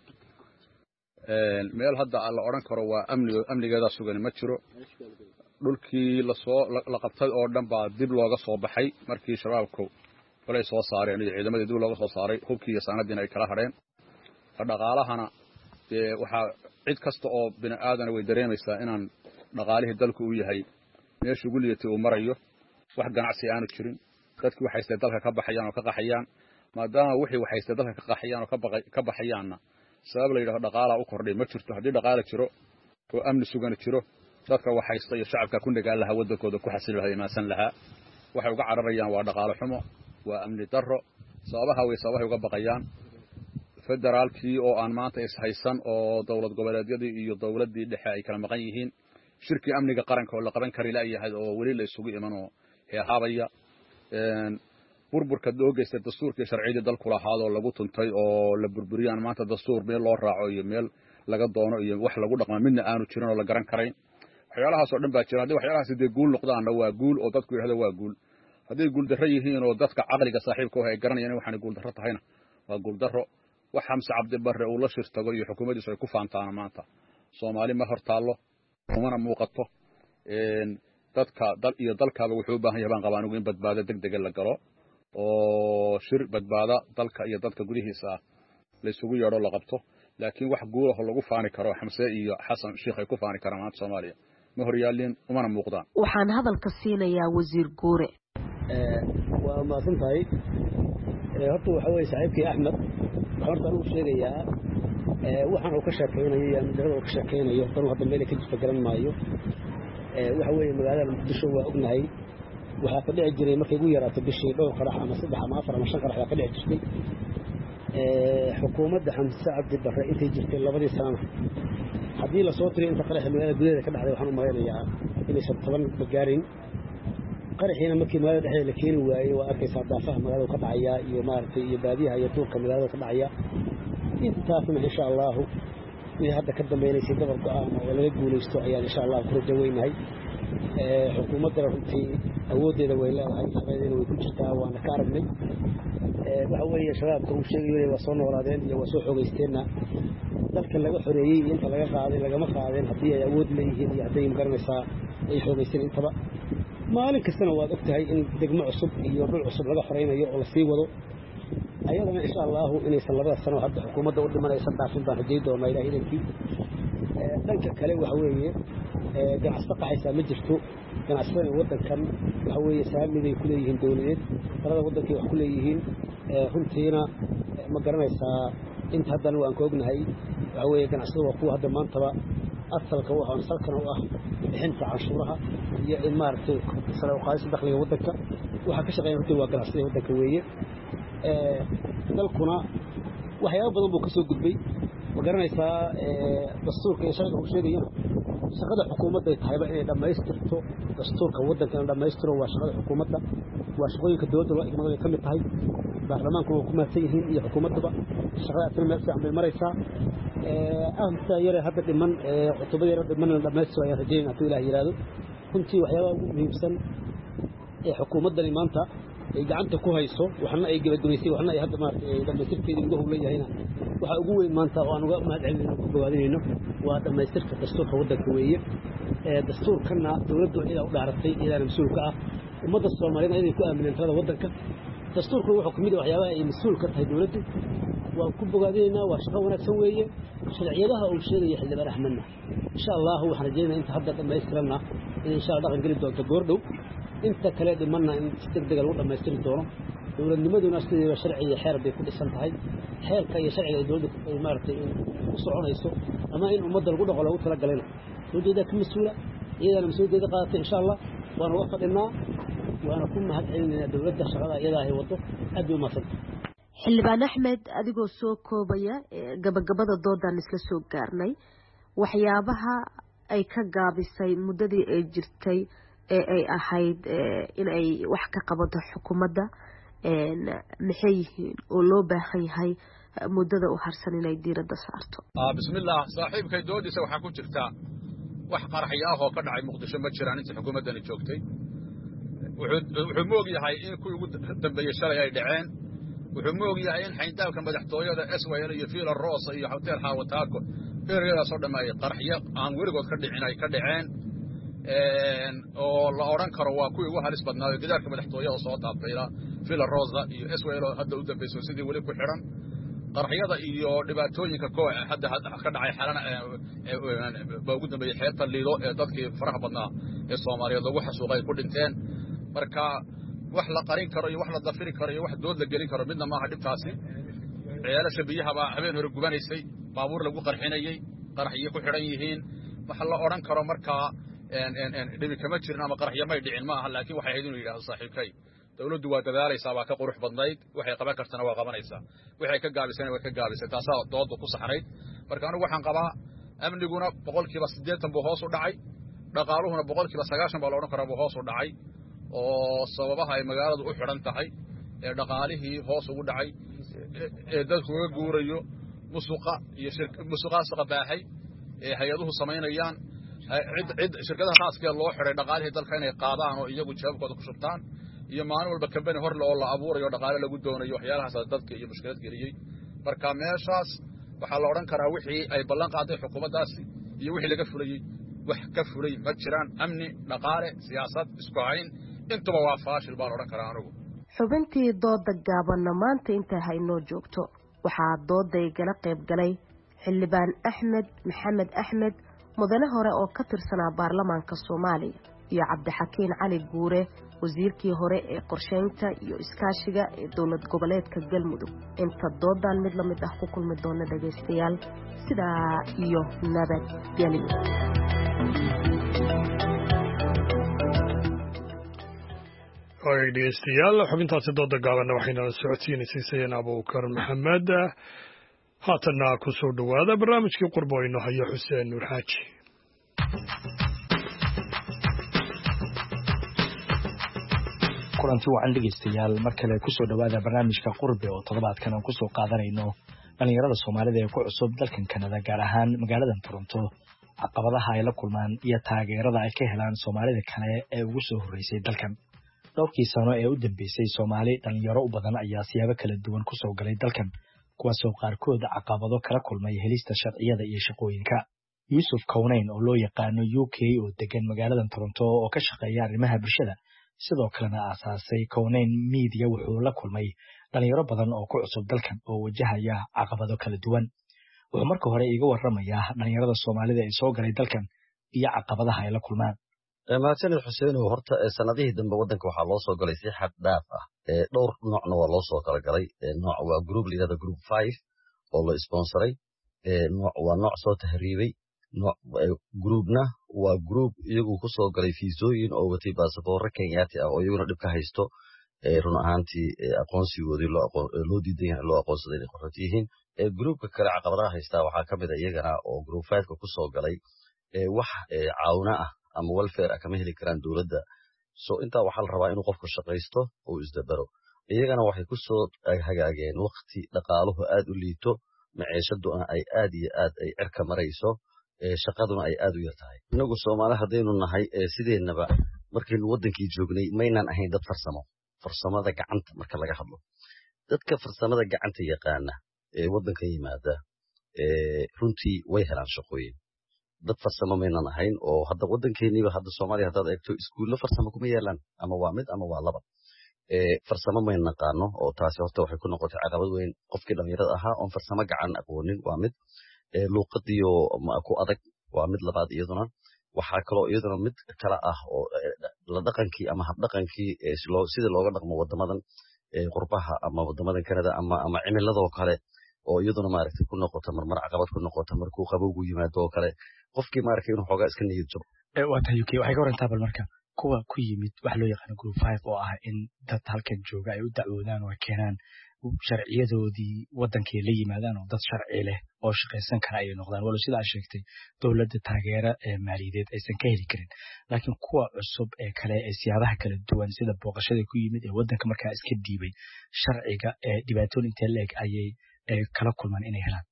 meel hadda la odhan karo waa amnigeedaa sugan ma jiro dhulkii la qabtay oo dhan baa dib looga soo baxay markii shabaabku walay soo saareen iyo ciidamadii dib looga soo saaray hubkii iyo sanadiina ay kala hadheen dhaqaalahana dee waxaa cid kasta oo bini aadana way dareemaysaa inaan dhaqaalihii dalku u yahay meesha ugu liitay uu marayo wax ganacsi aanu jirin dadkii waxaystay dalka ka baxayaan oo ka qaxayaan maadaama wixii waxaystay dalka ka qaxayaan oo ka baxayaanna sabab la yidhahdo dhaqaalaa u kordhay ma jirto haddii dhaqaala jiro oo amni sugan jiro dadka waxaysta iyo shacabka ku nagaan lahaa waddankooda ku xasili lahaa imaansan lahaa waxay uga cararayaan waa dhaqaalo xumo waa amni darro sababaha way sababahay uga baqayaan federaalkii oo aan maanta ishaysan oo dowlad goboleedyadii iyo dowladdii dhexe ay kala maqan yihiin shirkii amniga qaranka oo la qaban kari la'yahay oo weli la isugu iman oo heehaabaya burburka loo geystay dastuurkii sharciyadii dalku lahaadoo lagu tuntay oo la burburiyaan maanta dastuur meel loo raaco iyo meel laga doono iyo wax lagu dhaqma midna aanu jirin oo la garan karayn waxyaalahaas oo dhan baa jira haddii waxyaalahaasi dee guul noqdaanna waa guul oo dadku yidhahdo waa guul hadday guuldarro yihiin oo dadka caqliga saaxiibka oo ay garanayaan in waxaanay guuldarro tahayna waa guuldarro wax xamse cabdibarre uu la shirtago iyo xukuumaddiisu ay ku faantaana maanta soomaali ma hor taallo umana muuqato dadka dal iyo dalkaaba wuxuu u baahan yahay baan qabaa anigu in badbaado degdega la galo oo shir badbaada dalka iyo dadka gudihiisa ah la isugu yeedho la qabto laakiin wax guulaho lagu faani karo xamse iyo xasan sheekh ay ku faani karaan maanta Soomaaliya ma hor yaalin umana muuqdaan waxaan hadalka siinayaa wasiir guure waa maasan tahay horta waxa weeye saaxiibkii Axmed waxaan uu sheegayaa waxaan uu ka sheekeynayo iyo mudarada uu ka sheekeynayo tan hadda meel ka jirta garan maayo waxa weeye magaalada Muqdisho waa ognahay waxa ka dhici jiray markay ugu yaraato bishii dhowr qarax ama 3 ama 4 ama 5 qarax ka dhici jirtay xukuumadda Xamse Cabdi Barre intay jirtay 2 sano haddii la soo tiray inta qarax magaalada gudaheeda ka dhacday waxaan u maleynayaa inay 7 gaarin qaraxiina markii magaalada dhexdeeda la keeni waayay waa arkaysaa daafaha magaalada ka dhacaya iyo maartay iyo baadiyaha iyo duurka magaalada ka dhacaya intaasna insha Allah wixii hadda ka dambeeyay dabar go'aan oo laga guuleysto ayaan insha Allah ku rajaynahay xukuumadda runtii awoodeeda way leedahay shaqadeena way ku jirtaa waana ka aragnay waxa weeye shabaabka uu sheegay waa soo noolaadeen iyo waa soo xoogaysteena dalka laga xoreeyay inta laga qaaday lagama qaadeen haddii ay awood leeyihiin iyo hadday garanaysaa ay xoogaysteen intaba maalin kastana waad ogtahay in degmo cusub iyo dhul cusub laga xoreynayo oo la sii wado ayadana insha Allah inaysan 2 sano hadda xukuumadda u dhimanaysan dhaafin baan rajay doonaa ilaahay idinkii dhanka kale waxa weeye ganacsato qaxaysa ma jirto ganacsatada waddankan waxa weeye saamiday ku leeyihiin dawladeed talada waddankii wax ku leeyihiin runtiina ma garanaysaa inta haddana waan ka ognahay waxa weeye ganacsatada waa kuwa hadda maantaba asalka waxa salkan u ah bixinta canshuuraha iyo in maartay sare u qaadista dakhliga waddanka waxa ka shaqeeya runtii waa ganacsatada waddanka weeye dalkuna waxyaabo badan buu ka soo gudbay ma garanaysaa dastuurka iyo sharciga uu sheegayana shaqada xukuumadda ay tahayba inay dhammaystirto dastuurka waddanka in dhammaystiro waa shaqada xukuumadda waa shaqooyinka dowladda loo igmado ay ka mid tahay baarlamaanku waa ku mahadsan yihiin iyo xukuumaddaba shaqada asna meel fiican bay maraysaa ahmsa yare hadda dhiman cutubada yare dhiman la dhammaystiro ayaan rajaynaya hadduu ilaah yidhaahdo runtii waxyaabaha ugu muhiimsan ee xukuumaddani maanta ay gacanta ku hayso waxna ay gabagabaysay waxna ay hadda maartay dhamaystirkeedii ugu howlan yahayna waxa ugu weyn maanta oo aan uga mahadcelinayno ku gawaadinayno waa dhamaystirka dastuurka waddanka weeye dastuurkana dawladdu ila u dhaaratay ilaa mas'uulka ah ummadda Soomaaliyeed inay ku aaminaan talada waddanka dastuurku wuxuu kamid yahay waxyaabaha ay mas'uul ka tahay dawladdu waa ku bogaadinaynaa waa shaqo wanaagsan weeye sharciyadaha uu sheegay xildhibaan Axmedna insha Allah waxaan rajaynayaa inta hadda dhamaystirana in insha Allah dhaqan gali doonto goordhow inta kale dhimanna in degdeg lagu dhamaystiri doono dawladnimaduna sidii sharciga xeer bay ku dhisan tahay xeerka iyo sharciga ay dawladdu ay maartay u soconayso ama in ummadda lagu dhaqo lagu tala galay dawladda ka mas'uula iyadana mas'uuliyadda qaadatay insha Allah waana uga fadhinaa waana ku mahadcelinayna dawladda shaqada iyada ay wado aad u mahadsan xildhibaan Axmed adigoo soo koobaya gabagabada doodan isla soo gaarnay waxyaabaha ay ka gaabisay muddadii ay jirtay ay ahayd in ay wax ka qabato xukuumadda maxay yihiin oo loo baahan yahay muddada u harsan inay diiradda saarto? bismillaah saaxiibkay doodiisa waxaa ku jirta wax qaraxyo ah oo ka dhacay muqdisho ma jiraan intii xukuumaddani joogtay wuxuu moog yahay in kuwii ugu dambeeyey shalay ay dhaceen wuxuu moog yahay in xayndaabka madaxtooyada SYL iyo Villa Rosa iyo Hotel Hawataako ereyadaas oo dhammeeyay qaraxyo aan weligood ka dhicin ay ka dhaceen oo la oran karo waa kuwii ugu halis badnaa gidaarka madaxtooyada soo taabtayla Villa Rosa iyo SYL oo hadda u dambeysay sidii weli ku xiran qaraxyada iyo dhibaatooyinka hadda ka dhacay xalana ba ugu dambeeyay xeebta Liido ee dadkii faraha badnaa ee Soomaaliyeed lagu xasuuqay ku dhinteen marka wax la qarin karo iyo wax la dafiri karo iyo wax dood la gelin karo midna maaha dhibtaasi ceelasha biyaha baa habeen hore gubanaysay baabuur lagu qarxinayay qaraxyo ku xiran yihiin waxa la oran karo marka dhibi kama jirin ama qaraxyo may dhicin maaha laakiin waxay ahayd inuu yiraahdo saaxiibkay dawladdu waa dadaalaysaa waa ka qurux badnayd waxay qaban kartana waa qabanaysaa waxay ka gaabisana way ka gaabisay taasaa doodu ku saxnayd marka anigu waxaan qabaa amniguna 80% buu hoos u dhacay dhaqaaluhuna 90% baa la oran karaa buu hoos u dhacay oo sababaha ay magaaladu u xiran tahay ee dhaqaalihii hoos ugu dhacay ee dadku uga guurayo musuqa iyo musuqaasqa baahay ee hay'aduhu sameynayaan shirkadaha khaaska loo xiray dhaqaalihii dalka inay qaadaan oo iyagu jeebkooda ku shubtaan iyo maalin walba company hor loo la abuurayo dhaqaale lagu doonayo waxyaalahaas dadka iyo mushkilad geliyay marka meeshaas waxa la oran karaa wixii ay ballan qaaday xukuumaddaasi iyo wixii laga fulayay wax ka fulay ma jiraan amni dhaqaale siyaasad isku hayn intuba waa faashil baan oran karaa anigu xubintii dooda gaabanna maanta intay haynoo joogto waxaa dooday gala qayb galay xildhibaan Axmed Maxamed Axmed mudane hore oo ka tirsanaa baarlamaanka Soomaaliya iyo Cabdixakiin Cali Guure wasiirkii hore ee qorsheynta iyo iskaashiga ee dowlad goboleedka Galmudug inta doodan mid la mid ah ku kulmi doona dhageystayaal sidaa iyo nabad gelyo dhegeystayaal xubintaasi dooda gaabanna waxayna socodsiinaysay sayid Abuukar Maxamed haatanna ku soo dhawaada barnaamijkii qurbo aynu hayo Xuseen Nuur Xaaji kulanti wacan dhegeystayaal mar kale ku soo dhawaada barnaamijka qurbe oo toddobaadkan aan ku soo qaadanayno dhalinyarada Soomaalida ee ku cusub dalkan Kanada gaar ahaan magaalada Toronto caqabadaha ay la kulmaan iyo taageerada ay ka helaan Soomaalida kale ee ugu soo horeysay dalkan dhowrkii sano ee u dambeysay Soomaali dhalinyaro u badan ayaa siyaabo kala duwan ku soo galay dalkan kuwaasoo qaarkood caqabado kala kulmay helista sharciyada iyo shaqooyinka Yusuf Kownayn oo loo yaqaano UK oo degan magaalada Toronto oo ka shaqeeya arrimaha bulshada sidoo kalena aasaasay Kownayn Media wuxuu la kulmay dhalinyaro badan oo ku cusub dalkan oo wajahaya caqabado kala duwan wuxuu marka hore iga warramayaa dhalinyarada Soomaalida ee soo galay dalkan iyo caqabadaha ay la kulmaan mahadsanid Xuseen oo horta sanadihii dambe wadanka waxaa loo soo galay si xad dhaaf ah dhowr noocna waa loo soo kala galay nooc waa group liidada group 5 oo la sponsoray nooc waa nooc soo tahriibay nooc groupna waa group iyagu ku soo galay fiisooyin oo watay baasaboorro Kenyaati ah oo iyaguna dhib ka haysto run ahaantii aqoonsigoodii loo diidan yahay loo aqoonsaday inay qaxooti yihiin groupka kale caqabadaha haystaa waxaa ka mid ah iyagana oo group 5ka ku soo galay wax caawina ah ama welfare kama heli karaan dawladda soo intaa waxaa la rabaa inuu qofku shaqaysto oo isdabaro iyagana waxay ku soo hagaageen waqti dhaqaaluhu aad u liito maciishaduna ay aad iyo aad ay cirka marayso shaqaduna ay aad u yar tahay inagu Soomaali hadaynu nahay sideennaba markaynu wadankii joognay maynaan ahayn dad farsamada gacanta marka laga hadlo dadka farsamada gacanta yaqaana ee wadanka yimaada runtii way helaan shaqooyin dad farsamo maynan ahayn oo hadda wadankeeniba hadda Soomaaliya haddaad eegto iskuulo farsamo kuma yeelaan ama waa mid ama waa laba farsamo mayn naqaano oo taasi horta waxay ku noqotay caqabad weyn qofkii dhalinyarada ahaa oon farsamo gacan aqoonin waa mid luuqadiyo ku adag waa mid labaad iyaduna waxaa kaloo iyaduna mid kala ah oo la dhaqankii ama hab dhaqankii sida looga dhaqmo wadamadan qurbaha ama wadamadan Kanada ama cimiladoo kale oo iyaduna maaragtay ku noqota marmar caqabad ku noqota markuu qabowgu yimaado oo kale qofkii maaragtay inuu xoogaa iska niyad jabo waa tahay UK waxay ka warantaa bal marka kuwa ku yimid wax loo yaqaan group 5 oo ah in dad halkan jooga ay u dacwoodaan oo keenaan sharciyadoodii wadankay la yimaadaan oo dad sharci leh oo shaqaysan kara ay noqdaan walo sida aad sheegtay dowladda taageero maaliyadeed aysan ka heli karin laakiin kuwa cusub ee kale ee siyaabaha kala duwan sida booqashada ku yimid ee wadanka markaa iska dhiibay sharciga ee dhibaatooyin inta leeg ayay kala kulmaan inay helaan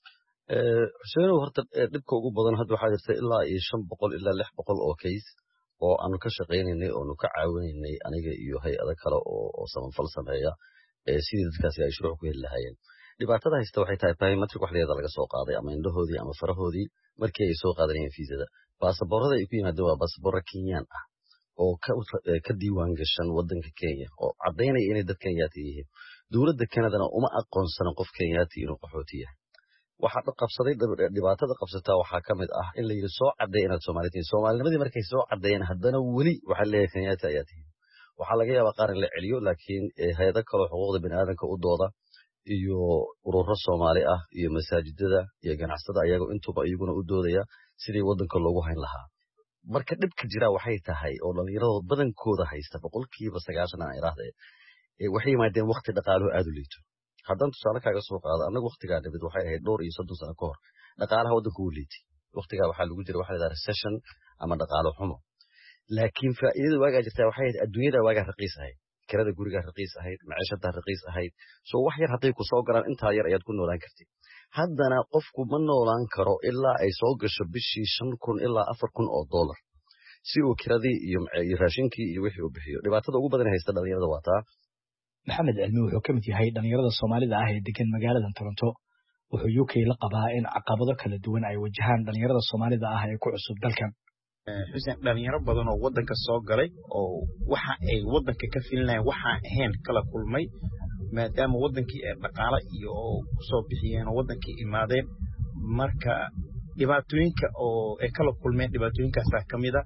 Xuseenow horta dhibka ugu badan hadda waxaa jirta ilaa 500 ilaa 600 oo case oo aanu ka shaqaynaynay oo aanu ka caawinaynay aniga iyo hay'ado kale oo samafal sameeya sidii dadkaasi ay shuruuc ku heli lahaayeen dhibaatada haysta waxay tahay biometric wax leeyahay laga soo qaaday ama indhahoodii ama farahoodii markii ay soo qaadanayeen fiisada baasaboorada ay ku yimaadeen waa baasaboorro Kenyaan ah oo ka diiwaan gashan wadanka Kenya oo cadeynaya inay dad Kenyaati yihiin dowladda Canada uma aqoonsan qof Kenyaati inuu qaxooti yahay waxa qabsaday dhibaatada qabsataa waxa kamid ah in la yiri soo cadeey inaad Soomaalinimadii markay soo cadeeyeen haddana wali waxa leeyahay Kenyaati ayaa tihiin waxa laga yaabaa qaar in la celiyo laakiin hay'ado kale oo xuquuqda bini'aadamka u dooda iyo ururo Soomaali ah iyo masaajidada iyo ganacsatada ayaga intuba iyaguna u doodaya sidii wadanka loogu hayn lahaa marka dhibka jira waxay tahay oo dhalinyarada badankooda haysta 90% aan iraahday waxay yimaadeen waqti dhaqaale aad u liito haddaan tusaale kaaga soo qaado anagu waqtiga dibad waxay ahayd dhowr iyo 30 sano ka hor dhaqaalaha wadanku uu liitay waqtiga waxa lagu jiray waxa la yiraahdaa recession ama dhaqaale xumo laakiin faa'iidada waaga jirta waxay ahayd adduunyada waaga raqiis ahayd kirada guriga raqiis ahayd maciishada raqiis ahayd soo wax yar haday ku soo galaan inta yar ayaad ku noolaan kartid haddana qofku ma noolaan karo ilaa ay soo gasho bishii 5,000 ilaa 4,000 oo dollar si uu kiradii iyo raashinkii iyo wixii uu bixiyo dhibaatada ugu badan haysta dhalinyarada waa taa maxamed cilmi wuxuu ka mid yahay dhalinyarada Soomaalida ah ee degan magaalada Toronto wuxuu UK la qabaa in caqabado kala duwan ay wajahaan dhalinyarada Soomaalida ah ee ku cusub dalkan xuseen dhalinyaro badan oo wadanka soo galay oo waxa ay wadanka ka filinayaan waxa ahayn kala kulmay maadaama wadankii ay dhaqaale iyo soo bixiyeen oo wadankii imaadeen marka dhibaatooyinka oo ay kala kulmeen dhibaatooyinkaas kamida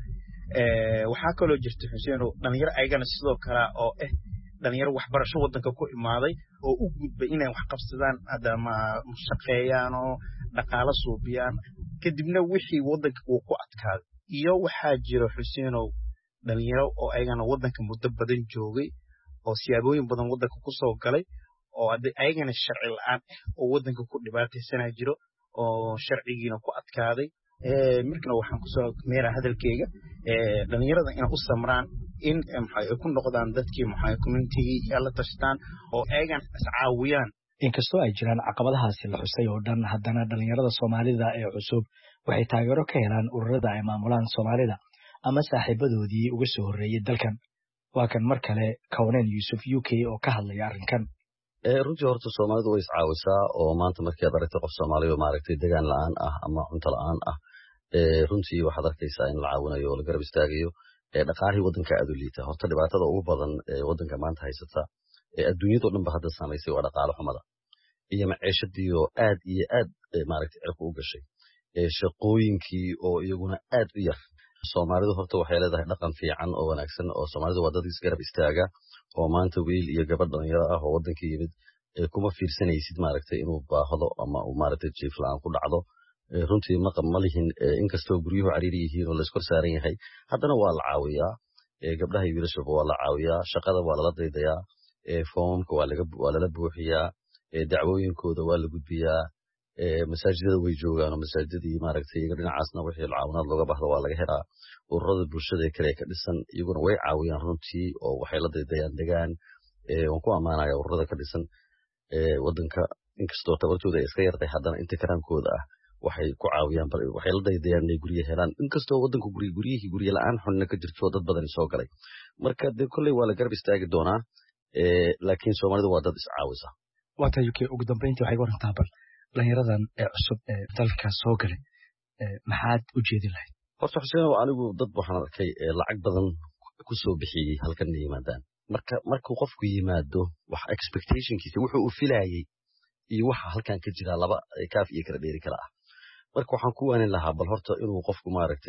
waxa kale oo jirta xuseen oo dhalinyaro ayagana sidoo kale oo dhalinyaro waxbarasho wadanka ku imaaday oo u gudbay inay wax qabsadaan adama shaqeeyaan oo dhaqaale suubiyaan kadibna wixii wadanka uu ku adkaaday iyo waxa jira Xuseenow dhalinyaro oo ayagana wadanka muddo badan joogay oo siyaabooyin badan wadanka ku soo galay oo ayagana sharci la'aan oo wadanka ku dhibaataysanaa jiro oo sharcigiina ku adkaaday markana waxaan ku soo meera hadalkayga dhalinyarada in u samraan in maxay ku noqdaan dadkii maxay community la tashtaan oo ayagana iscaawiyaan inkastoo ay jiraan caqabadahaasi la xusay oo dhan haddana dhalinyarada Soomaalida ee cusub waxay taageero ka helaan ururada ay maamulaan Soomaalida ama saaxiibadoodii uga soo horeeyay dalkan waa kan mar kale Kawneen Yusuf UK oo ka hadlaya arrinkan runtii horta Soomaalidu way iscaawisaa oo maanta markii aad aragtay qof Soomaali oo maaragtay deegaan la'aan ah ama cunto la'aan ah runtii waxaad arkaysaa in la caawinayo oo la garab istaagayo dhaqaalihii wadanka aad u liita horta dhibaatada ugu badan ee wadanka maanta haysata adduunyada oo dhan ba hadda saameysay waa dhaqaale xumada iyo maciishadii oo aad iyo aad maaragtay cirka u gashay shaqooyinkii oo iyaguna aad u yar Soomaalidu horta waxay leedahay dhaqan fiican oo wanaagsan oo Soomaalidu waa dad isgarab istaaga oo maanta wiil iyo gabadh dhalinyaro ah oo wadanka yimid kuma fiirsanaysid maaragtay inuu baahdo ama uu maaragtay jiif la'aan ku dhacdo runtii ma lihin inkastoo guryuhu cariiri yihiin oo la iskor saaran yahay haddana waa la caawiyaa gabdhaha iyo wiilashaba waa la caawiyaa shaqada waa lala daydayaa foomamka waa lala buuxiyaa dacwooyinkooda waa la gudbiyaa masaajidada way joogaan oo masaajidadii maaragtay iyaga dhinacaasna wixii caawinaad looga baahdo waa laga helaa ururada bulshada kale ka dhisan iyaguna way caawiyaan runtii oo waxay la daydayaan degaan waan ku ammaanaya ururada ka dhisan wadanka inkastoo tabartooda ay iska yartay haddana inta karaankooda ah waxay ku caawiyaan waxay la daydayaan inay guryo helaan inkastoo wadanku guryo la'aan xunna ka jirto dad badan soo galay marka dee kolley waa la garab istaagi doonaa laakiin Soomaalidu waa dad iscaawisa waata UK ugu dambeyntii waxay warantaa bal dhalinyaradan cusub ee dalka soo galay maxaad u jeedin lahayd horta Xuseen anigu dad waxaan arkay lacag badan ku soo bixiyay halkan yimaadaan markuu qofku yimaado wax expectationkiisa wuxuu u filayay iyo waxa halkan ka jira laba kaaf iyo kala dheeri kala ah marka waxaan ku waanin lahaa bal horta inuu qofku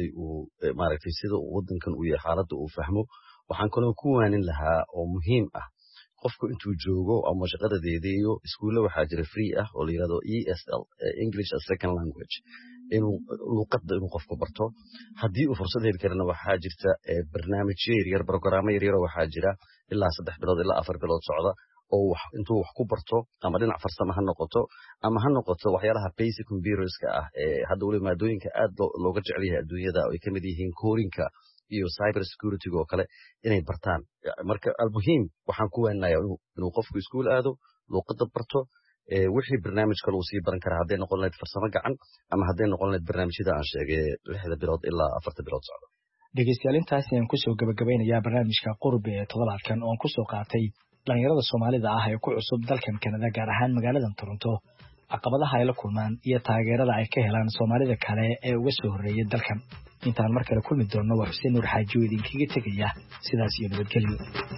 maaragtay sida uu wadankan u yahay xaaladda uu fahmo waxaan kaloo ku waanin lahaa oo muhiim ah qofku intuu joogo ama shaqada deedeeyo iskuulla waxaa jira free ah oo la yiraahdo ESL English as Second Language inuu luqadda inuu qofku barto haddii uu fursad heli karana waxaa jirta barnaamijyo yaryar programmo yaryar waxaa jira ilaa 3 bilood ilaa 4 bilood socda oo intuu wax ku barto ama dhinac farsamo ha noqoto ama ha noqoto waxyaalaha basic computerska ah hadda wali maadooyinka aad looga jecel yahay adduunyada oo ay kamid yihiin codingka iyo cyber security oo kale inay bartaan marka almuhiim waxaan ku weenayaa inuu qofku iskuul aado luqadda barto wixii barnaamij kale uu sii baran karaa hadday noqon lahayd farsamo gacan ama hadday noqon lahayd barnaamijyada aan sheegay 6 bilood ilaa 4 bilood socdo dhegeystayaal intaasi aan kusoo gabagabeynayaa barnaamijka qurbe ee toddobaadkan oon kusoo qaatay dhalinyarada Soomaalida ah ee ku cusub dalkan Canada gaar ahaan magaalada Toronto caqabadaha ay la kulmaan iyo taageerada ay ka helaan Soomaalida kale ee uga soo horeeyay dalkan intaan mar kale kulmi doono waa Xuseen Nuur Xaaji oo idinkaga tegaya sidaas iyo nabadgelyo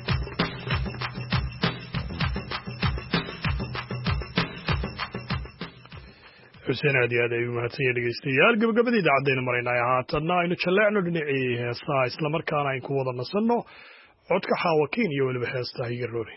xuseen aad iyo aad ayuu mahadsan yahay dhegeystayaal gabagabada idaacaddeena maraynay haatanna aynu jalleecno dhinacii heesaha islamarkaana aynu ku wada nasanno codka xaawakiin iyo weliba heesta higaroori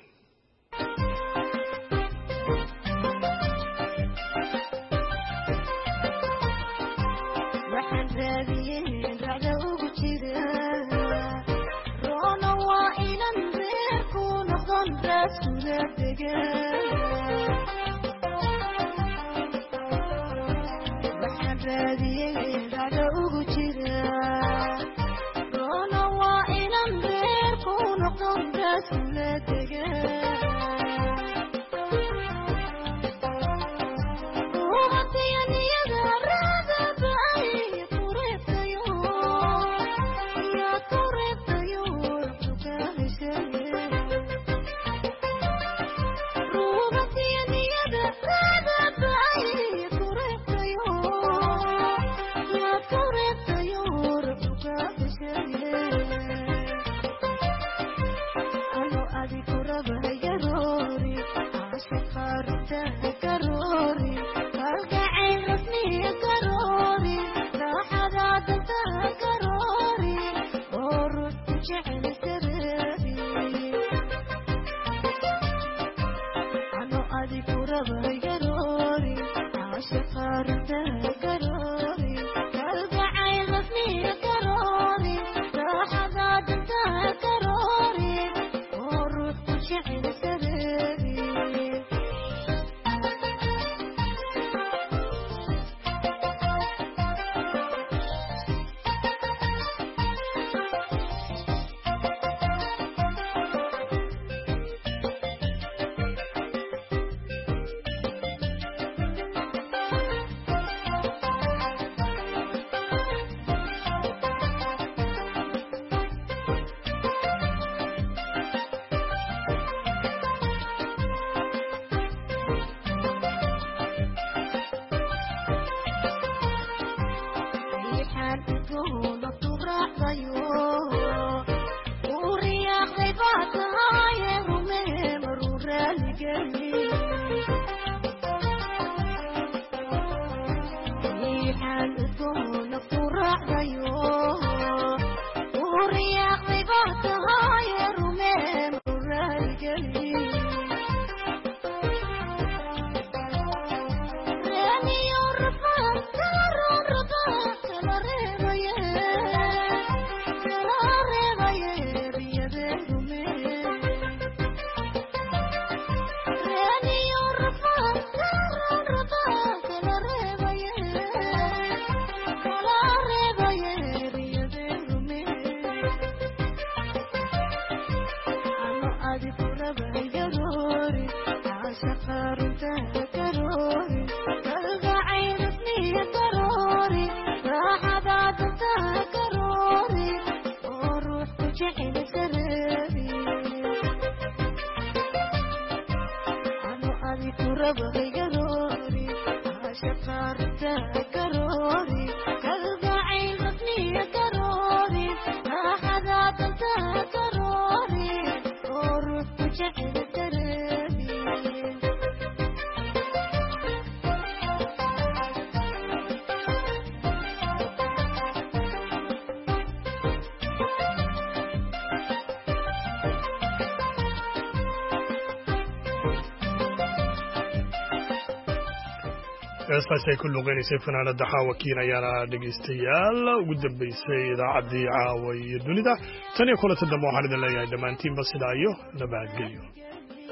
heestaasi ay ku luqeynaysay fanaanada xaawakiin ayaana dhegaystayaal ugu dambeysay idaacaddii caawa iyo dunida tan iyo kulanta dambe waxaan idin leeyahay dhammaantiinba sidaa iyo nabadgelyo